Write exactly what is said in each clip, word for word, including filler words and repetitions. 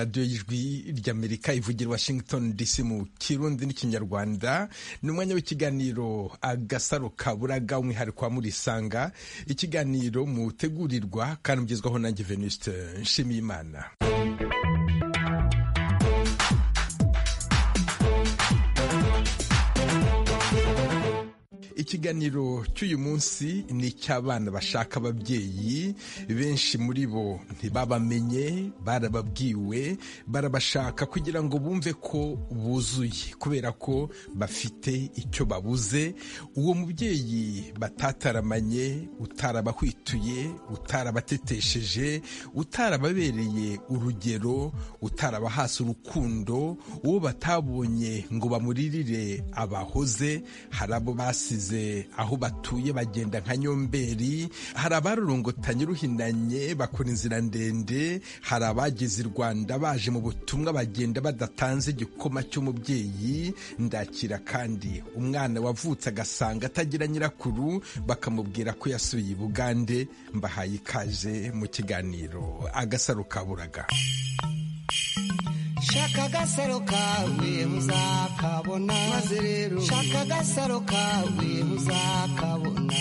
radiyo y'ijwi ry'Amerika ivugira Washington D C mu Kirundi n'ikinyarwanda. Ni umwanya w'ikiganiro Agasaro Kaburaga, umwihariko wa Murisanga, ikiganiro mutegurirwa kandi mugezwaho nanjye Venuste Nshimiyimana. Ikiganiro cy'uyu munsi ni icy'abana bashaka ababyeyi. Benshi muri bo ntibabamenye, barababwiwe, barabashaka kugira ngo bumve ko buzuye, kubera ko bafite icyo babuze. Uwo mubyeyi batataramanye, utarabahwituye, utarabatetesheje, utarababereye urugero, utarabahasa urukundo, uwo batabonye ngo bamuririre abahoze. Hari abo basize aho batuye bagenda nka nyomberi, hari abarurungotanye ruhinanye bakora inzira ndende, hari abageze i Rwanda baje mu butumwa bagenda badatanze igikoma cy'umubyeyi. Ndakira kandi umwana wavutse agasanga atagira nyirakuru, bakamubwira ko yasuye i Bugande. Mbahaye ikaze mu kiganiro Agasaro Kaburaga. Shaka agasaro kawe muzakabona, maze rero shaka agasaro kawe muzakabona,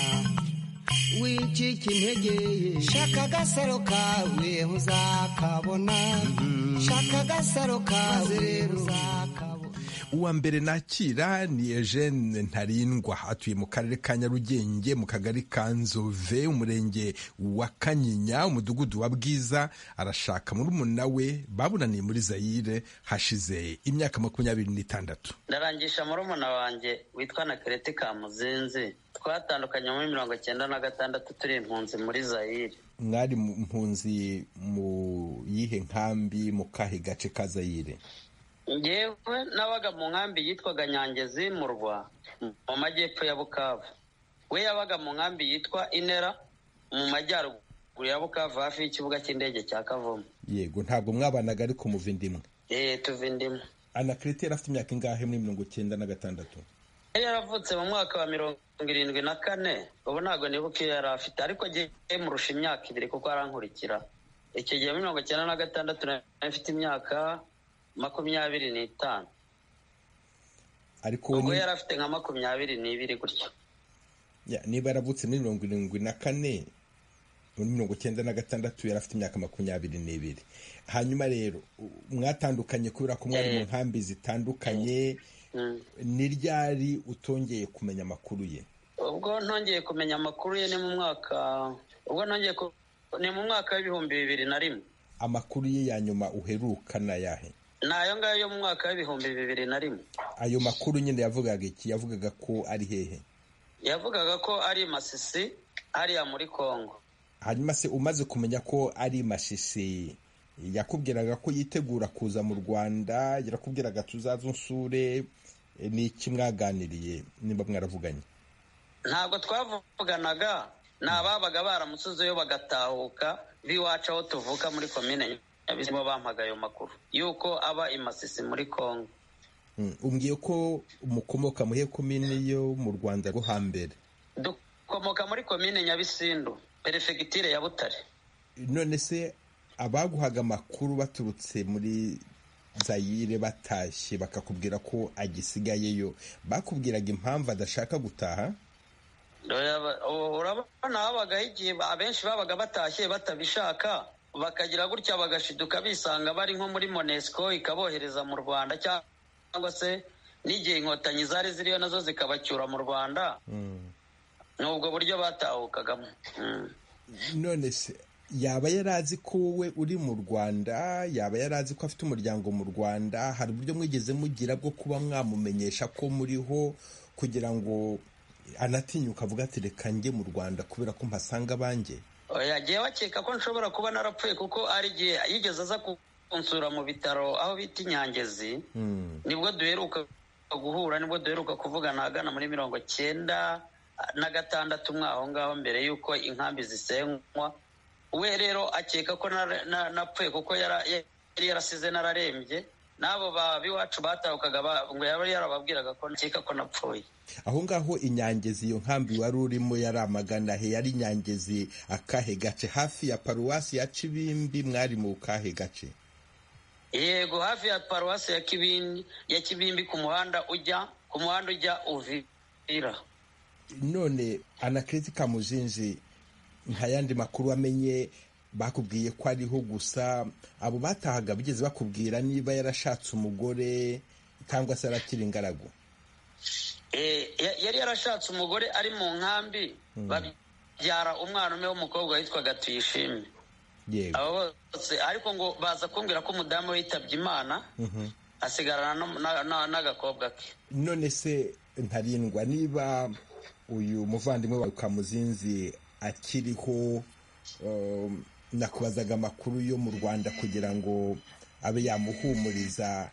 wicika intege. Shaka agasaro kawe muzakabona, shaka agasaro kawe rero muzakabona. Uwa mbere nakira ni Eugene Ntarindwa, atuye mu karere ka Nyarugenge, mu kagari ka Nzove, umurenge wa Kanyinya, umudugudu wa Bwiza. Arashaka murumuna we babunaniye muri Zaire hashize imyaka makumyabiri n'itandatu. Ndarangisha murumuna wanjye witwa Nakerete Kamuzinzi, twatandukanye muri mirongo cyenda na gatandatu turi impunzi muri Zaire. Mwari mpunzi mu yihe nkambi, mu kahe gace ka Zaire? Ngewe nabaga mu nkambi yitwaga Nyangezi mu Rwa, mu majyepfo ya Bukavu. We yabaga mu nkambi yitwa Inera mu majyaruguru ya Bukavu, hafi y'ikibuga cy'indege cya Kavumu. Yego, ntabwo mwabanaga ariko muva indimwe? Eh, tuva indimwe. Anakrete yari afite imyaka ingahe muri mirongo cyenda na gatandatu? Yari yaravutse mu mwaka wa mirongo irindwi na kane, ubu ntabwo nibuka iyo yari afite, ariko ngiye murusha imyaka ibiri kuko arankurikira. Icyo gihe muri mirongo cyenda na gatandatu nari mfite imyaka makumyabiri n'itanu, ariko ubwo yari afite nka makumyabiri n'ibiri gutyo. Niba yaravutse muri mirongo irindwi na kane, muri mirongo cyenda na gatandatu yari afite imyaka makumyabiri n'ibiri. Hanyuma rero mwatandukanye kubera ko mwari mu nkambi zitandukanye. Ni ryari utongeye kumenya amakuru ye? Ubwo ntongeye kumenya amakuru ye ni mu mwaka ubwo ntongeye ni mu mwaka w'ibihumbi bibiri na rimwe. Amakuru ye ya nyuma uheruka na yahe? Nayo ngayo yo mu mwaka w'ibihumbi bibiri na rimwe. Ayo makuru nyine yavugaga iki? Yavugaga ko ari hehe? Yavugaga ko ari Masisi, hariya muri Kongo. Hanyuma se umaze kumenya ko ari Masisi, yakubwiraga ko yitegura kuza mu Rwanda? Yarakubwiraga tuzaza unsure? Ni iki mwaganiriye nimba mwaravuganye? Ntabwo twavuganaga, nababaga baramusuzeyo bagatahuka biwacu aho tuvuka muri komine Nyabizima, bampaga ayo makuru yuko aba i Masisi muri Kongo. Umbwiye ko mukomoka muri komine yo mu Rwanda rwo hambere? Dukomoka muri komine Nyabisindu, perefegitire ya Butare. None se abaguhaga amakuru baturutse muri Zaire batashye bakakubwira ko agisigayeyo, bakubwiraga impamvu adashaka gutaha? Urabona habagaho igihe abenshi babaga batashye batabishaka, bakagira gutya bagashiduka bisanga bari nko muri Monesco ikabohereza mu Rwanda, cyangwa se n'igihe inkotanyi zari ziriyo nazo zikabacyura mu Rwanda. N'ubwo buryo batahukagamo. None se yaba yarazi ko wowe uri mu Rwanda? Yaba yarazi ko afite umuryango mu Rwanda? Hari uburyo mwigeze mugira bwo kuba mwamumenyesha ko muriho, kugira ngo anatinyuka avuga ati reka njye mu Rwanda kubera ko mpasanga banjye? Yagiye bakeka ko nshobora kuba narapfuye, kuko ari igihe yigeze aza kunsura mu bitaro aho bita Nyangezi. Nibwo duheruka guhura, nibwo duheruka kuvugana agana muri mirongo cyenda na gatandatu mwaho ngaho, mbere y'uko inkambi zisenywa. We rero akeka ko napfuye kuko yari yarasize nararembye, n'abo babiwacu batahukaga ngo yari yarababwiraga ko akeka ko napfuye. Aho ngaho Inyangezi, iyo nkambi wari urimo yari amagana he? Yari Nyangezi akahe gace? Hafi ya paruwasi ya Cibimbi? Mwari mu kahe gace? yego hafi ya paruwasi ya kibindi ya kibimbi ku muhanda ujya ku muhanda ujya Uvira. None Anaclet Kamuzinzi nta yandi makuru amenye bakubwiye ko ariho gusa abo batahaga bigeze bakubwira niba yarashatse umugore cyangwa se arakiri ingaragu? Eh yari yarashatse umugore ari mu nkambi babyara umwana umwe w'umukobwa witwaga Tuyishime. Yego. Abo bose ariko ngo baza kumbwira ko umudamu yitabye Imana asigarana n'agakobwa ke. None se Ntarindwa, niba uyu muvandimwe wa Kamuzinzi akiriho, um, nakubazaga amakuru yo mu Rwanda kugira ngo abe yamuhumuriza,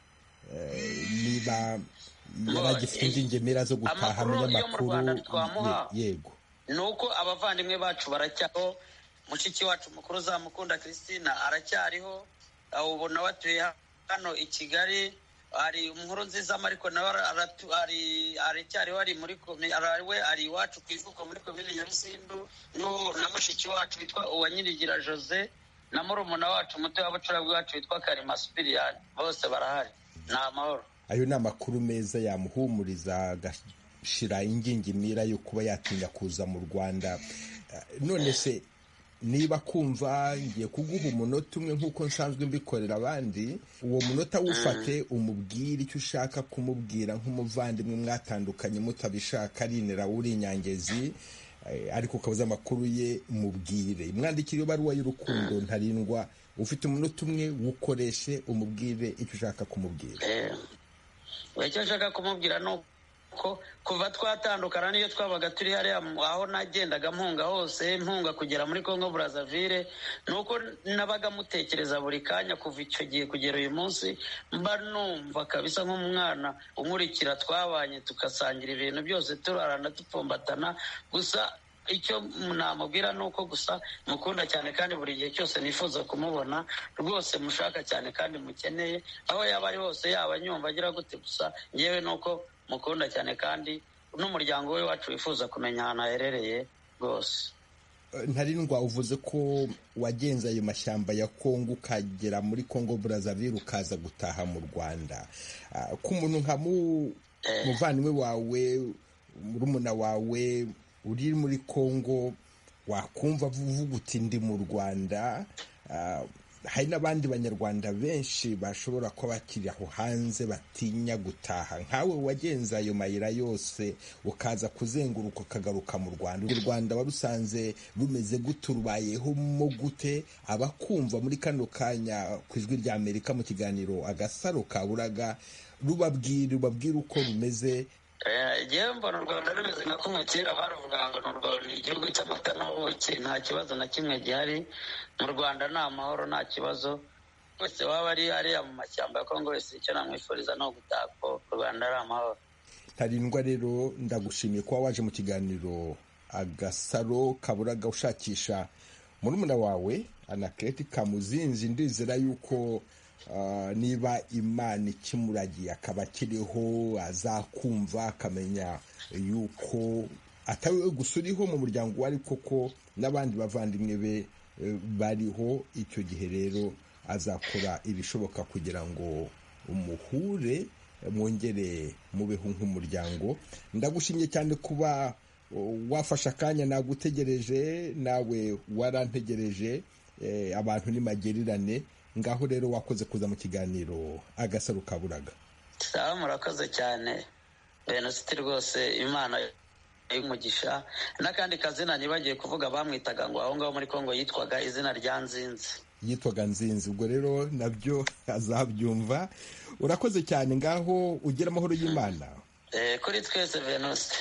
uh, niba yaragifite ingingemera zo gutaha munyamakuru. Yego. Nuko abavandimwe bacu baracyaho, mushiki wacu mukuru Zamukunda Christina aracyariho, ubona watuye hano i Kigali, ari Inkuru Nziza Mariko nawe ari aracyariho, ari muri we ari iwacu kwivuka muri komine Nyarusindu, no na mushiki wacu witwa Uwanyirigira Jose na murumuna wacu muto w'abucura bwacu witwa Karima Spirian, bose barahari. Na amahoro. Ayo ni amakuru meza yamuhumuriza agashira ingingimira yo kuba yatinya kuza mu Rwanda. None se niba kumva ngiye kuguha umunota umwe nk'uko nsanzwe mbikorera abandi, uwo munota wufate umubwire icyo ushaka kumubwira nk'umuvandimwe mwatandukanye mutabishaka, arinera uri Nyangezi ariko ukabuza amakuru ye, mubwire. Mwandikire ibaruwa y'urukundo Ntarindwa, ufite umunota umwe wukoreshe umubwire icyo ushaka kumubwira. Eh icyo nshaka kumubwira no ko kuva twatandukana niyo twabaga turi hariya aho nagendaga mpunga hose mpunga kugera muri Congo Brazzaville, nuko nabaga mutekereza buri kanya kuva icyo gihe kugera uyu munsi, mba numva kabisa nk'umwana unkurikira, twabanye tugasangira ibintu byose turarana dupfumbatana. Gusa icyo namubwira nuko gusa mukunda cyane kandi buri gihe cyose nifuza kumubona rwose, mushaka cyane kandi mukeneye aho yaba ari hose, yaba nyumva agira gute, gusa ngewe nuko mukunda cyane kandi n'umuryango we wacu wifuza kumenya ahantu aherereye rwose. Ntarindwa, uvuze ko wagenze ayo mashyamba ya Kongo ukagera muri Congo Brazzaville ukaza gutaha mu Rwanda, ku muntu nka muvandimwe wawe murumuna wawe uri muri Kongo wakumva uvuga uti ndi mu Rwanda, hari n'abandi banyarwanda benshi bashobora kuba bakiri aho hanze batinya gutaha, nkawe wagenza ayo mayira yose ukaza kuzenguruka ukagaruka mu Rwanda. U Rwanda warusanze rumeze gute, rubayeho mo gute? Abakumva muri kano kanya ku Ijwi rya Amerika mu kiganiro Agasaro Kaburaga, rubabwira rubabwira uko rumeze. Yewe mbona u Rwanda rumeze nka kumwe kera baravuga ngo ni igihugu cy'amata n'ubuki, nta kibazo na kimwe gihari mu Rwanda, ni amahoro, nta kibazo. Wese waba ari hariya mu mashyamba ya Kongo wese icyo namwifuriza no gutaha ko u Rwanda ari amahoro. Ntarindwa rero ndagushimiye kuba waje mu kiganiro Agasaro Kaburaga ushakisha murumuna wawe Anaclet Kamuzinzi. Ndizera yuko Uh, niba Imana ikimuragiye akaba akiriho, azakumva akamenya yuko atawe gusa uriho mu muryango wari koko n'abandi bavandimwe be bariho. Icyo gihe rero azakora ibishoboka kugira ngo umuhure, mwongere mubeho nk'umuryango. Ndagushimye cyane kuba wafashe akanya, nagutegereje nawe warantegereje, eh, abantu ni magerirane. Ngaho rero wakoze kuza mu kiganiro Agasaro Kaburaga. Sawa, murakoze cyane Venuste, rwose Imana y'umugisha. N'akandi kazina nibagiye kuvuga bamwitaga ngo aho ngaho muri Kongo yitwaga izina rya Nzinzi, yitwaga Nzinzi. Ubwo rero nabyo azabyumva. Urakoze cyane, ngaho ugira amahoro y'Imana. Eh kuri twese Venuste.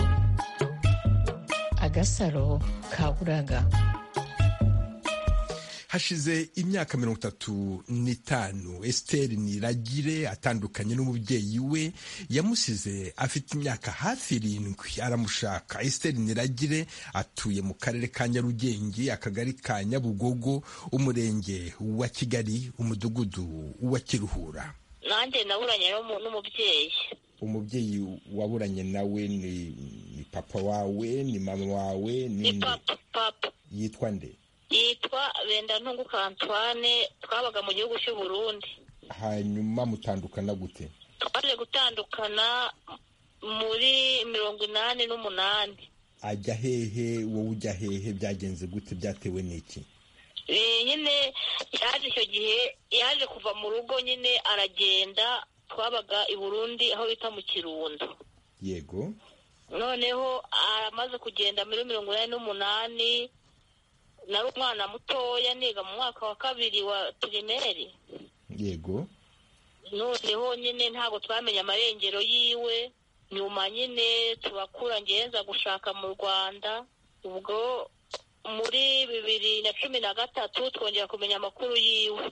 Agasaro Kaburaga. Hashize imyaka mirongo itatu n'itanu Esther Niragire atandukanye n'umubyeyi we, yamusize afite imyaka hafi irindwi aramushaka. Esther Niragire atuye mu karere ka Nyarugenge, akagari ka Nyabugogo, umurenge wa Kigali, umudugudu wa Kiruhura. Nanjye naburanye n'umubyeyi. Umubyeyi waburanye nawe ni, ni papa wawe, ni mama wawe, ni papa. Papa yitwa nde? Yitwa Bendantunguka Antoine, twabaga mu gihugu cy'u Burundi. hanyuma mutandukana gute? twaje gutandukana muri mirongo inani n'umunani. Ajya hehe, wowe ujya hehe, byagenze gute, byatewe n'iki? nyine yaje icyo gihe yaje kuva mu rugo nyine aragenda, twabaga i Burundi aho bita mu Kirundo. Yego. Noneho amaze kugenda muri mirongo inani n'umunani, nari umwana mutoya niga mu mwaka wa kabiri wa pirimeri. Yego. Noneho nyine ntabwo twamenye amarengero yiwe, nyuma nyine turakura ngenza gushaka mu Rwanda. Ubwo muri bibiri na cumi na gatatu twongera kumenya amakuru yiwe.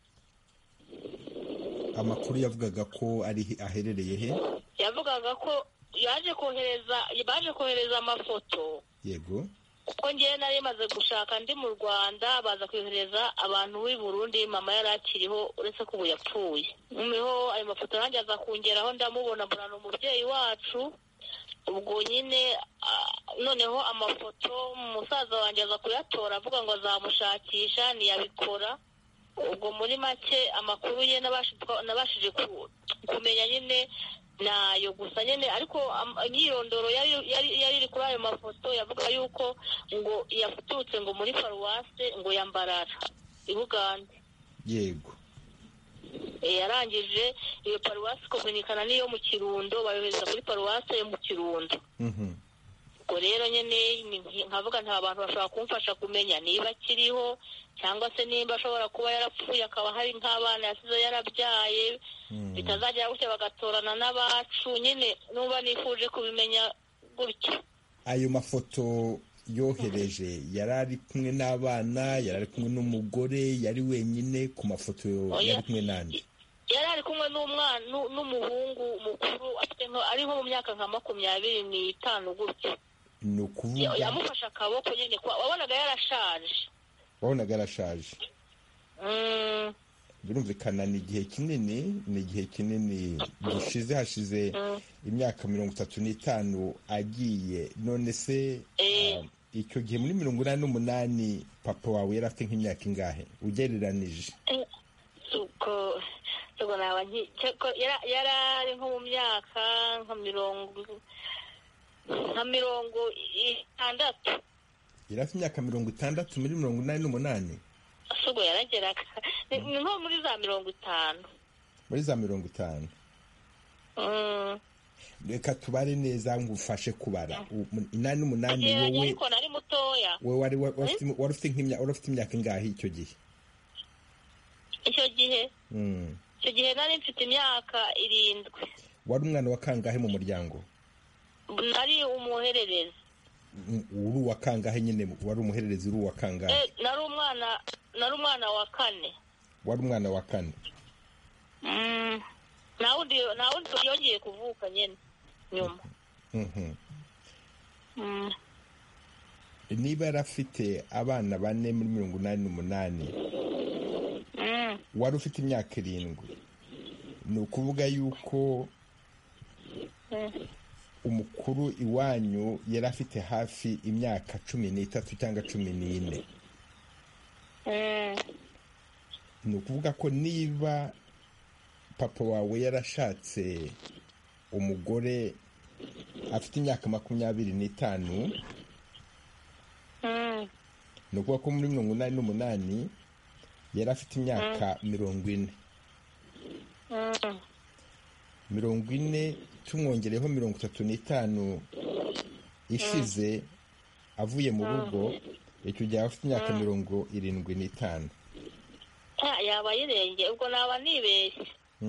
Amakuru yavugaga ko ari aherereye he? Yavugaga ko yaje kohereza baje kohereza amafoto. Yego. Kuko ngewe nari maze gushaka ndi mu Rwanda, baza kohereza abantu b'i Burundi, mama yari akiriho uretse ko ubu yapfuye. Noneho ayo mafoto nanjye aza kungeraho, ndamubona mbona ni umubyeyi wacu. Ubwo nyine noneho amafoto umusaza wanjye aza kuyatora avuga ngo azamushakisha, ntiyabikora. Ubwo muri make amakuru ye nabashije kumenya nyine nayo gusa nyine, ariko imyirondoro yari iri kuri ayo mafoto yavuga yuko ngo yaturutse ngo muri paruwase ngo ya Mbarara i Bugande. Yego. yarangije iyo paruwasi komunikana n'iyo mu Kirundo, bayohereza muri paruwasi yo mu Kirundo. Ubwo rero nyine nkavuga nta bantu bashobora kumfasha kumenya niba akiriho cyangwa se nimba ashobora kuba yarapfuye, akaba hari nk'abana yasize yarabyaye, bitazagera gutya bagatorana n'abacu. Nyine nuba nifuje kubimenya gutya. Ayo mafoto yohereje yari ari kumwe n'abana, yari ari kumwe n'umugore, yari wenyine ku mafoto? Yari kumwe n'andi? Yari ari kumwe n'umwana n'umuhungu mukuru, afite nko ari nko mu myaka nka makumyabiri n'itanu gutya. Ni ukuvuga yamufashe akaboko nyine, wabonaga yarashaje. Wabonaga yarashaje. Birumvikana ni igihe kinini, ni igihe kinini gishize, hashize imyaka mirongo itatu n'itanu agiye. None se icyo gihe muri mirongo inani n'umunani papa wawe yari afite nk'imyaka ingahe ugereranije? Suko suko naba yari ari nko mu myaka nka mirongo nka mirongo itandatu. Yari afite imyaka mirongo itandatu muri mirongo inani n'umunani? Suko yarageraga ni nko muri za mirongo itanu. Muri za mirongo itanu. Reka tubare neza ngufashe kubara. Inani n'umunani wowe ariko nari mutoya. Wowe wari wari ufite nk'imyaka wari ufite imyaka ingahe icyo gihe? Icyo gihe icyo gihe nari mfite imyaka irindwi. Wari umwana wa kangahe mu muryango? Nari umuhererezi. Uri uwa kangahe nyine? Wari umuhererezi uri uwa kangahe? Nari umwana nari umwana wa kane. Wari umwana wa kane? Mm. Nawundi nawundi yongeye kuvuka nyene nyuma. Mhm. Mm. Niba yarafite abana bane muri mirongo inani n'umunani, mm. wari ufite imyaka irindwi, ni ukuvuga yuko mm. umukuru iwanyu yari afite hafi imyaka cumi n'itatu cyangwa cumi n'ine. Mm. Ni ukuvuga ko niba papa wawe yarashatse umugore afite imyaka makumyabiri n'itanu, mm. ni ukuvuga ko muri mirongo inani n'umunani yari afite imyaka mm. mirongo ine. Mm. mirongo ine tumwongereho mirongo itatu n'itanu ishize avuye mu rugo, icyo gihe afite imyaka mirongo irindwi n'itanu. Yaba yirengeye, ubwo naba nibeshye.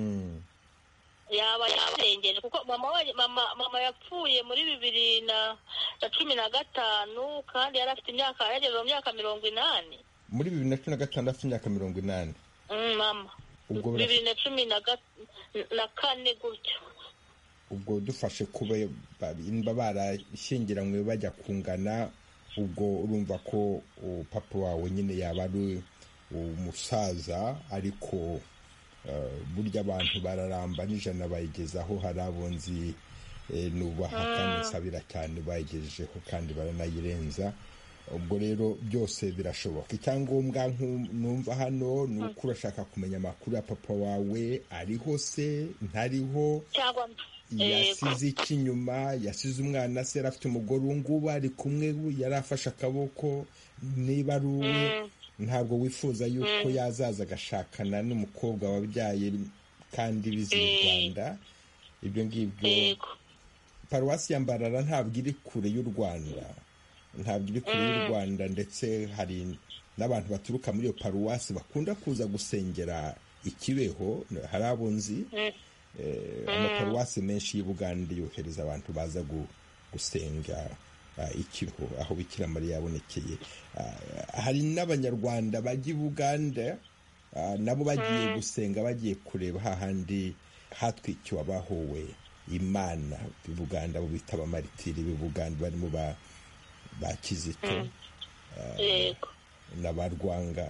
Yaba yarengeje kuko mama mama mama yapfuye muri bibiri na cumi na gatanu, kandi yari afite imyaka yageze mu myaka mirongo inani. Muri bibiri na cumi na gatanu afite imyaka mirongo inani. Mama ubwo bibiri na cumi na kane gutyo. Ubwo dufashe kuba barashyingiranywe bajya kungana, ubwo urumva ko papa wawe nyine yaba ari umusaza, ariko burya abantu bararamba n'ijana bayigezaho. Hari abonzi nubaha kandi nsabira cyane bayigejejeho kandi baranayirenza. ubwo rero byose birashoboka. Icyangombwa numva hano ni uko urashaka kumenya amakuru ya papa wawe, ariho se ntariho, yasize iki inyuma, yasize umwana se, yari afite umugore, ubu ngubu ari kumwe, yari afashe akaboko, niba ari uwe ntabwo wifuza yuko yazaza agashakana n'umukobwa wabyaye kandi bizi mu Rwanda. Ibyo ngibyo paruwasi ya Mbarara ntabwo iri kure y'u Rwanda, ntabwo iri kure y'u Rwanda, ndetse hari n'abantu baturuka muri iyo paruwasi bakunda kuza gusengera i Kibeho. Hari abo nzi, amaparuwasi menshi y'u Bugande yohereza abantu baza gusenga i Kibeho aho Bikira Mariya yabonekeye. Hari n'abanyarwanda bajya i Bugande nabo bagiye gusenga, bagiye kureba hahandi hatwikiwe abahowe Imana i Buganda, abo bita abamaritiri b'i Buganda, barimo ba ba Kizito na ba Rwanga.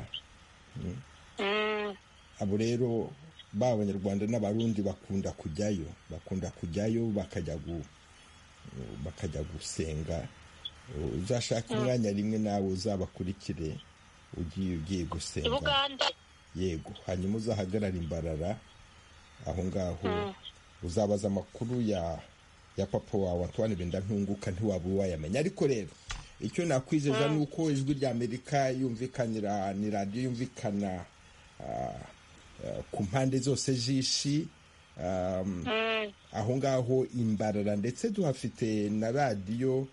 Abo rero b'abanyarwanda n'abarundi bakunda kujyayo, bakunda kujyayo bakajya bakajya gusenga. Uzashaka umwanya rimwe nawe uzabakurikire ugiye ugiye gusenga, yego, hanyuma uzahagarara Imbarara aho ngaho, uzabaza amakuru ya ya papa wawe Antoine Bendantunguka, ntiwaba wayamenya. Ariko rero icyo nakwizeza ni uko ijwi rya Amerika yumvikanira, ni radiyo yumvikana ku mpande zose z'ishi, aho ngaho Imbarara, ndetse tuhafite na radiyo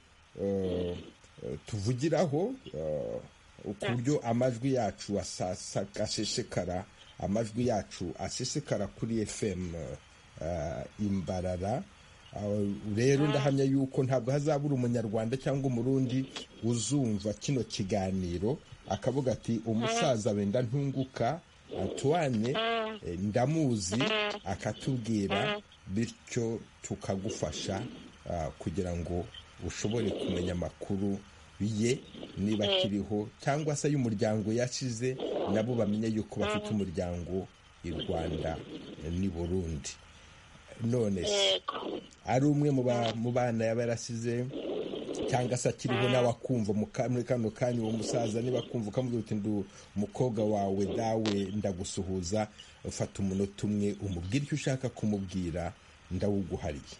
tuvugiraho ku buryo amajwi yacu aseseka, amajwi yacu asesekara kuri F M Imbarara. Rero ndahamya yuko ntabwo hazabura umunyarwanda cyangwa umurundi uzumva kino kiganiro akavuga ati umusaza Bendantunguka Antoine ndamuzi, akatubwira, bityo tukagufasha kugira ngo ushobore kumenya amakuru ye, niba kiriho cyangwa se y'umuryango yashize, nabo bamenye yuko bafite umuryango i Rwanda n'i Burundi. None se ari umwe mu bana yaba yarasize cyangwa se akiriho, nawe akumva muri kano kanya uwo musaza niba akumva ukamubwira uti ndu umukobwa wawe dawe ndagusuhuza, ufata umunota umwe umubwire icyo ushaka kumubwira, ndawuguhariye.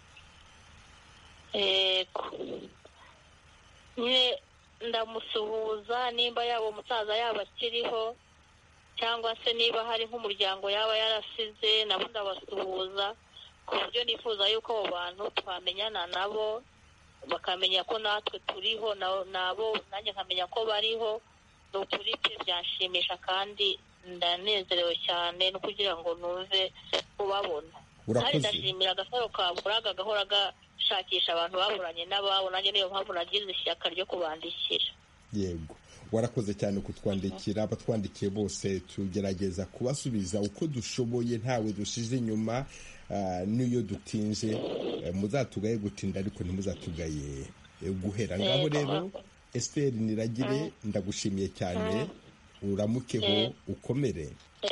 nye ndamusuhuza, nimba yaba umusaza yaba akiriho, cyangwa se niba hari nk'umuryango yaba yarasize, nabo ndabasuhuza, ku buryo nifuza yuko abo bantu twamenyana nabo, bakamenya ko natwe turiho, nabo nanjye nkamenya ko bariho. Ni ukuri pe byanshimisha kandi ndanezerewe cyane no kugira ngo numve ubabona. Kandi ndashimira Agasaro Kaburaga gahora gashakisha abantu baburanye n'ababo, nanjye niyo mpamvu nagize ishyaka ryo kubandikira. Yego, warakoze cyane kutwandikira. Abatwandikiye bose tugerageza kubasubiza uko dushoboye, ntawe dushize inyuma. Niyo dutinze muzatugaye gutinda, ariko ntimuzatugaye guhera. Ngaho rero Esther Niragire, ndagushimiye cyane, uramukeho, ukomere.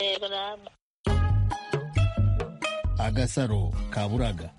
Agasaro Kaburaga.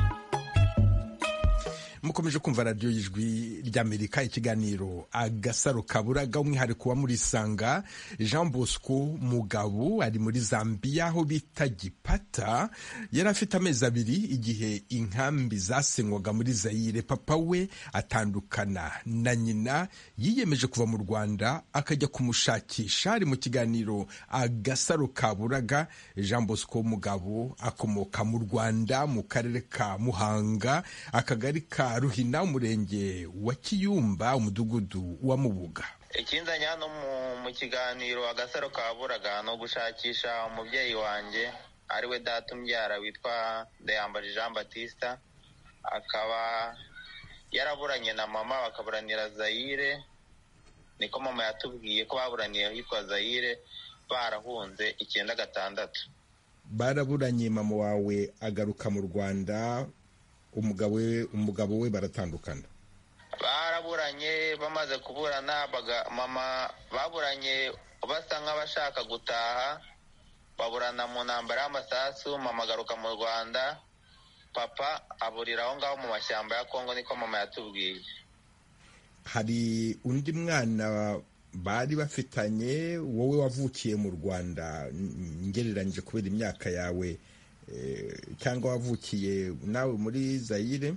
Mukomeje kumva radiyo y'ijwi ry'Amerika, ikiganiro Agasaro Kaburaga, umwihariko wa muri Sanga. Jean Bosco Mugabo ari muri Zambia aho bita Gipata, yari afite amezi abiri igihe inkambi zasenywaga muri Zaire. Papa we atandukana na nyina, yiyemeje kuva mu Rwanda akajya kumushakisha. Ari mu kiganiro Agasaro Kaburaga. Jean Bosco Mugabo akomoka mu Rwanda, mu karere ka Muhanga, akagari ka Ruhina, umurenge wa Kiyumba, umudugudu wa Mubuga. Ikinzanya hano mu kiganiro Agasaro Kaburaga no gushakisha umubyeyi wanjye ariwe data umbyara witwa Ndayambaje Jean Baptiste, akaba yaraburanye na mama bakaburanira Zaire. Niko mama yatubwiye ko baburaniye hitwa Zaire, barahunze icyenda gatandatu. Baraburanye, mama wawe agaruka mu Rwanda, umugabo we umugabo we baratandukana. Baraburanye, bamaze kuburana mama baburanye basa nk'abashaka gutaha, baburana mu ntambara y'amasasu. Mama agaruka mu Rwanda, papa aburira aho ngaho mu mashyamba ya Kongo, niko mama yatubwiye. hari undi mwana bari bafitanye, wowe wavukiye mu Rwanda ngereranyije kubera imyaka yawe, cyangwa wavukiye nawe muri Zaire?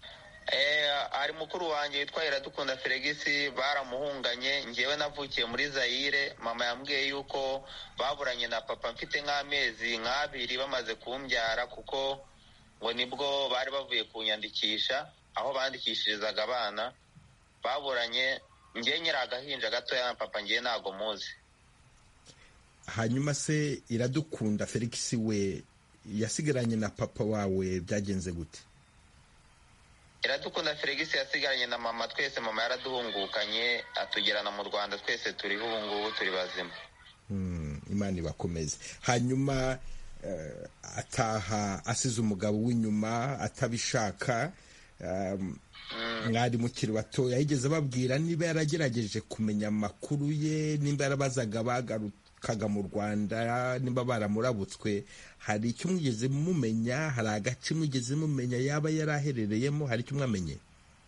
Ari mukuru wanjye witwa Iradukunda Felix, baramuhunganye. Ngewe navukiye muri Zaire. Mama yambwiye yuko baburanye na papa mfite nk'amezi nk'abiri bamaze kumbyara, kuko ngo nibwo bari bavuye kunyandikisha aho bandikishirizaga abana. Baburanye ngewe nyiri agahinja gatoya na papa, ngewe ntago muzi. Hanyuma se Iradukunda Felix we yasigaranye na papa wawe byagenze gute? Iradukunda Felix yasigaranye na mama. Twese mama yaraduhungukanye atugerana mu Rwanda, twese turiho ubu ngubu turi bazima. Hmm, Imana ibakomeze. Hanyuma uh, ataha asize umugabo w'inyuma atabishaka. um, mm. Mwari mukiri bato, yigeze babwira niba yaragerageje kumenya amakuru ye, nimba yarabazaga bagarukaga mu Rwanda, nimba baramurabutswe? Hari icyo mwigeze mumenya? Hari agace mwigeze mumenya yaba yaraherereyemo? Hari icyo mwamenye?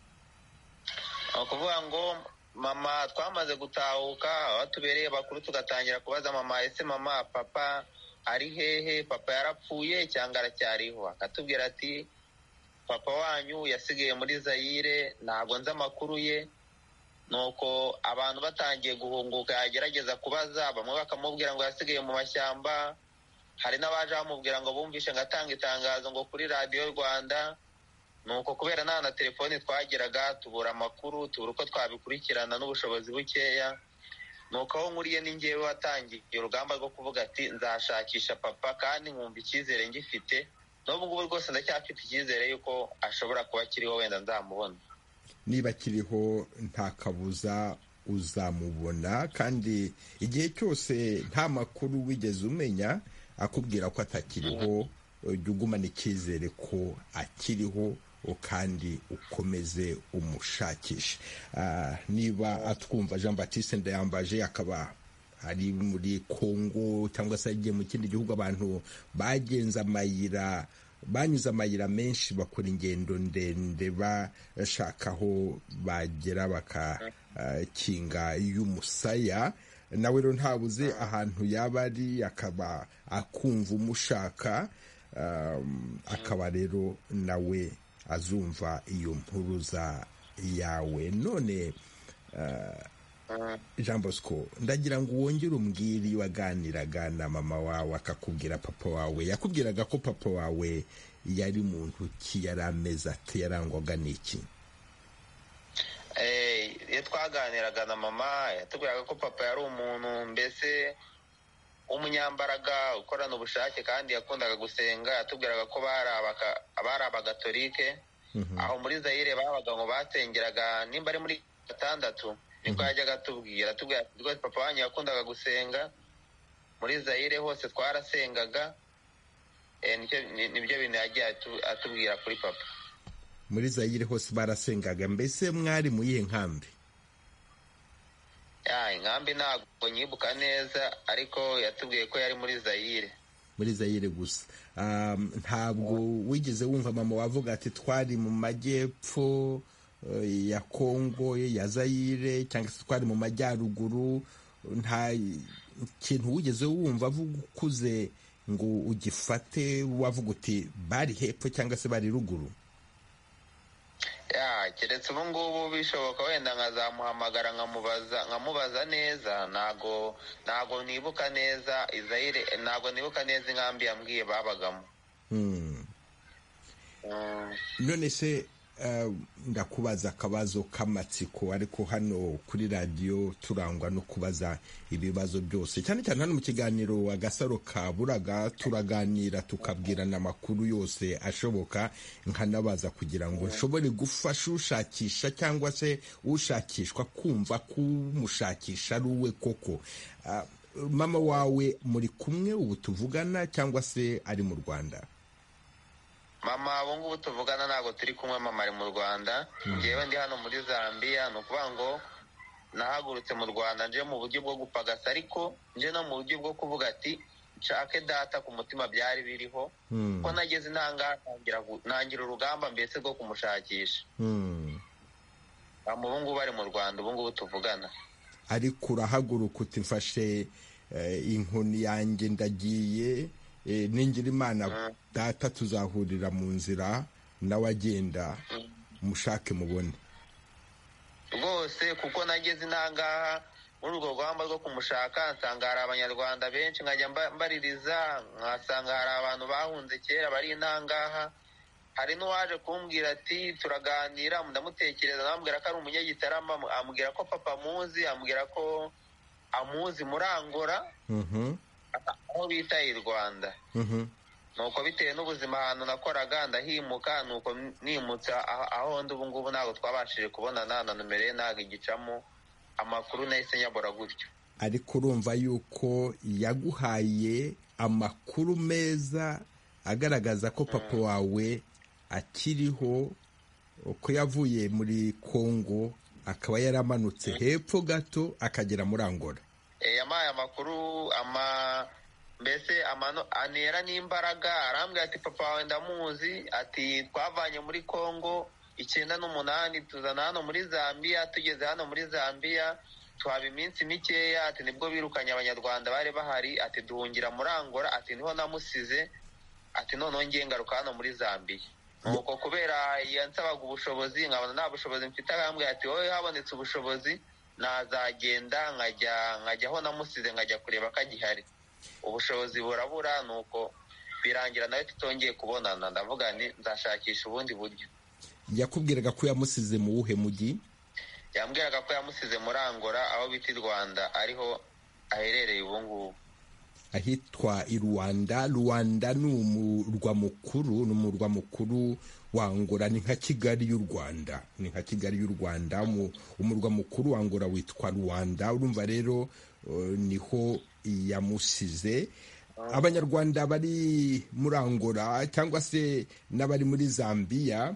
Ukuvuga ngo mama twamaze gutahuka, abatubereye bakuru tugatangira kubaza mama, ese mama papa ari hehe? Papa yarapfuye cyangwa aracyariho? Akatubwira ati papa wanyu yasigaye muri Zaire, ntabwo nzi amakuru ye. Nuko abantu batangiye guhunguka yagerageza kubaza, bamwe bakamubwira ngo yasigaye mu mashyamba, hari n'abaje bamubwira ngo bumvishe ngo atanga itangazo ngo kuri radiyo Rwanda. Nuko kubera nta na telefoni twagiraga, tubura amakuru, tubura uko twabikurikirana n'ubushobozi bukeya. Nuko aho nkuriye ni njyewe watangiye urugamba rwo kuvuga ati nzashakisha papa, kandi nkumva icyizere ngifite. N'ubu ngubu rwose ndacyafite icyizere yuko ashobora kuba akiriho, wenda nzamubona. Niba akiriho nta kabuza uzamubona, kandi igihe cyose nta makuru wigeze umenya akubwira ko atakiriho, jya ugumana icyizere ko akiriho kandi ukomeze umushakishe. Niba atwumva Jean Baptiste Ndayambaje akaba ari muri Kongo cyangwa se agiye mu kindi gihugu, abantu bagenza amayira, banyuze amayira menshi, bakora ingendo ndende bashaka aho bagera bakakinga y'umusaya, nawe rero ntabuze ahantu yaba ari akaba akumva umushaka, akaba rero nawe azumva iyo mpuruza yawe. None Jean Bosco, ndagira ngo wongere umbwire iyo waganiraga na mama wawe akakubwira papa wawe, yakubwiraga ko papa wawe yari muntu ki, yari ameze ate, yarangwaga n'iki? Iyo twaganiraga na mama yatubwiraga ko papa yari umuntu mbese umunyambaraga, ukorana ubushake, kandi yakundaga gusenga. Yatubwiraga ko bari abagatolike. Aho muri Zaire babaga ngo basengeraga nimba ari muri gatandatu, niko yajyaga atubwira. Atubwira ati rwose papa wanyu yakundaga gusenga, muri Zaire hose twarasengaga. Nibyo bintu yagiye atubwira kuri papa. Muri Zaire hose barasengaga. Mbese mwari mu yihe nkambi? Ya, inkambi ntabwo nyibuka neza, ariko yatubwiye ko yari muri Zaire. Muri Zaire gusa. Um, ntabwo wigeze wumva mama wavuga ati twari mu majyepfo uh, ya Kongo ya Zaire, cyangwa se twari mu majyaruguru? Nta kintu wigeze wumva avuga ukuze ngo ugifate wavuga uti bari hepfo cyangwa se bari ruguru? Ya, keretse ubu ngubu bishoboka wenda nkazamuhamagara nkamubaza nkamubaza neza. Ntago ntago nibuka neza Zaire, ntago nibuka neza inkambi yambwiye babagamo. Hmm. Mm. None se uh, ndakubaza akabazo k'amatsiko, ariko hano kuri radiyo turangwa no kubaza ibibazo byose, cyane cyane hano mu kiganiro Agasaro Kaburaga turaganira tukabwirana amakuru yose ashoboka, nkanabaza kugira ngo nshobore gufasha ushakisha cyangwa se ushakishwa kumva ko umushakisha ari uwe koko. Uh, mama wawe muri kumwe ubu tuvugana cyangwa se ari mu Rwanda? Mama ubu ngubu tuvugana ntabwo turi kumwe, mama ari mu Rwanda. Ngewe ndi hano muri Zambia. Ni ukuvuga ngo nahagurutse mu Rwanda nje mu buryo bwo gupagasa, ariko nje no mu buryo bwo kuvuga ati nshake data ku mutima byari biriho, ko nageze intanga nangira urugamba mbese rwo kumushakisha. ubu ngubu bari mu Rwanda ubu ngubu tuvugana. ariko urahaguruka uti mfashe inkoni yanjye ndagiye ningira Imana data tuzahurira mu nzira nawe agenda mushake mubone rwose, kuko nageze inangaha muri urwo rugamba rwo kumushaka nsanga hari abanyarwanda benshi, nkajya mbaririza nkasanga hari abantu bahunze kera bari inangaha. Hari n'uwaje kumbwira ati turaganira, ndamutekereza namubwira ko ari umunyagitarama, amubwira ko papa amuzi, amubwira ko amuzi muri Angola aho bita i Rwanda. Nuko bitewe n'ubuzima ahantu nakoraga ndahimuka, nuko nimutse aho ndi ubu ngubu ntabwo twabashije kubonana, na numero ye ntabwo igicamo, amakuru nahise nyabura gutyo. ariko urumva yuko yaguhaye amakuru meza agaragaza ko papa wawe akiriho, ko yavuye muri Kongo akaba yaramanutse hepfo gato akagera muri Angola. Yamaye amakuru ama mbese amano anera n'imbaraga, arambwira ati papa wawe ndamuzi, ati twavanye muri Kongo icyenda n'umunani tuzana hano muri Zambia, tugeze hano muri Zambia tuhaba iminsi mikeya, ati nibwo birukanye abanyarwanda bari bahari, ati duhungira muri Angola, ati niho namusize, ati noneho ngiye ngaruka hano muri Zambia. Nuko kubera yansabaga ubushobozi nkabona nta bushobozi mfite, arambwira ati wowe habonetse ubushobozi nazagenda nkajya nkajya aho namusize nkajya kureba ko agihari. Ubushobozi burabura, nuko birangira nawe tutongeye kubonana, ndavuga nti nzashakisha ubundi buryo. Yakubwiraga ko yamusize mu wuhe mujyi? Yambwiraga ko yamusize muri Angola aho bita i Rwanda, ariho aherereye ubu ngubu. Ahitwa i Rwanda. Rwanda ni umurwa mukuru, ni umurwa mukuru wa Angola, ni nka Kigali y'u Rwanda, ni nka Kigali y'u Rwanda. Umurwa mukuru wa Angola witwa Rwanda. Urumva rero niho yamusize. Abanyarwanda bari muri Angola cyangwa se n'abari muri Zambia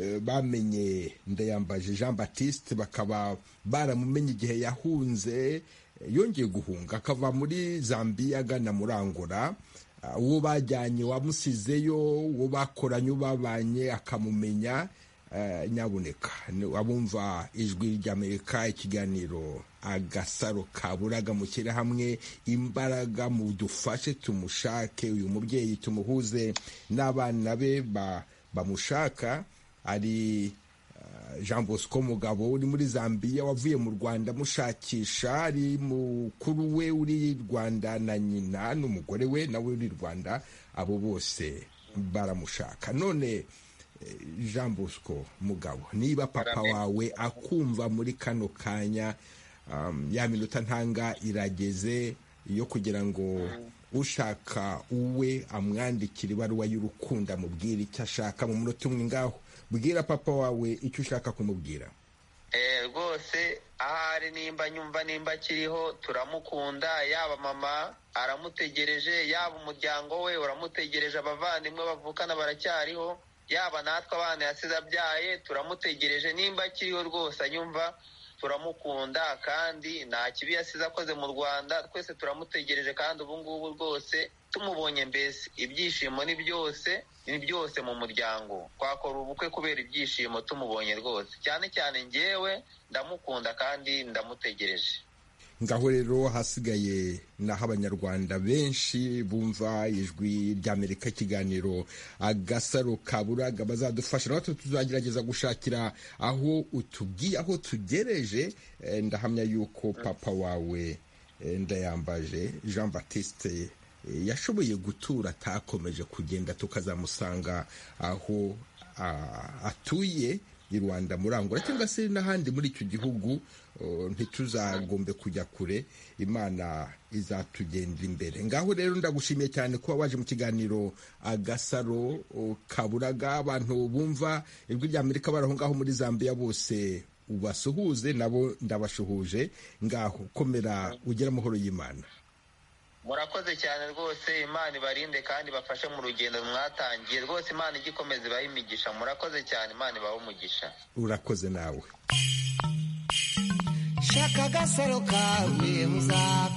bamenye Ndayambaje Jean Baptiste, bakaba baramumenye igihe yahunze, yongeye guhunga akava muri Zambia agana muri Angola. Uwo bajyanye wamusizeyo, uwo bakoranye babanye akamumenya. Nyabuneka abumva ijwi ry'Amerika, ikiganiro Agasaro Kaburaga, mushyire hamwe imbaraga mu dufashe tumushake uyu mubyeyi, tumuhuze n'abana be bamushaka. Ari Jean Bosco Mugabo uri muri Zambia wavuye mu Rwanda mushakisha, ari mukuru we uri Rwanda na nyina n'umugore we nawe uri Rwanda, abo bose baramushaka. None Jean Bosco Mugabo, niba papa wawe akumva muri kano kanya, um, ya minota ntanga irageze yo kugira ngo ushaka uwe amwandikira ibaruwa y'urukundo, amubwira icyo ashaka mu munota umwe. Ngaho bwira papa wawe icyo ushaka kumubwira. Eh rwose ahari nimba nyumva nimba akiriho, turamukunda, yaba mama aramutegereje, yaba umuryango we uramutegereje, abavandimwe bavukana baracyariho, yaba natwe abana yasize abyaye turamutegereje. Nimba akiriho rwose anyumva, turamukunda kandi nta kibi yasize akoze mu Rwanda, twese turamutegereje. Kandi ubu ngubu rwose tumubonye, mbese ibyishimo ni byose, ni byose mu muryango. Twakora ubukwe kubera ibyishimo tumubonye rwose, cyane cyane njyewe ndamukunda kandi ndamutegereje. Ngaho rero hasigaye naho abanyarwanda benshi bumva ijwi ry'Amerika, ikiganiro Agasaro Kaburaga, bazadufasha natwe tuzagerageza gushakira aho utubwiye aho tugereje. Ndahamya yuko papa wawe Ndayambaje Jean Baptiste yashoboye gutura, atakomeje kugenda, tukazamusanga aho atuye i Rwanda muri Angola cyangwa se n'ahandi muri icyo gihugu. Ntituzagombe kujya kure, Imana izatugenda imbere. Ngaho rero ndagushimiye cyane kuba waje mu kiganiro Agasaro Kaburaga. Abantu bumva ijwi ry'Amerika baraho ngaho muri Zambia bose ubasuhuze, nabo ndabashuhuje. Ngaho komera, ugera amahoro y'Imana. Murakoze cyane rwose, Imana ibarinde kandi bafashe mu rugendo mwatangiye rwose. Imana igikomeza ibahe imigisha. Murakoze cyane, Imana ibahe umugisha. Urakoze nawe. Shaka agasaro kawe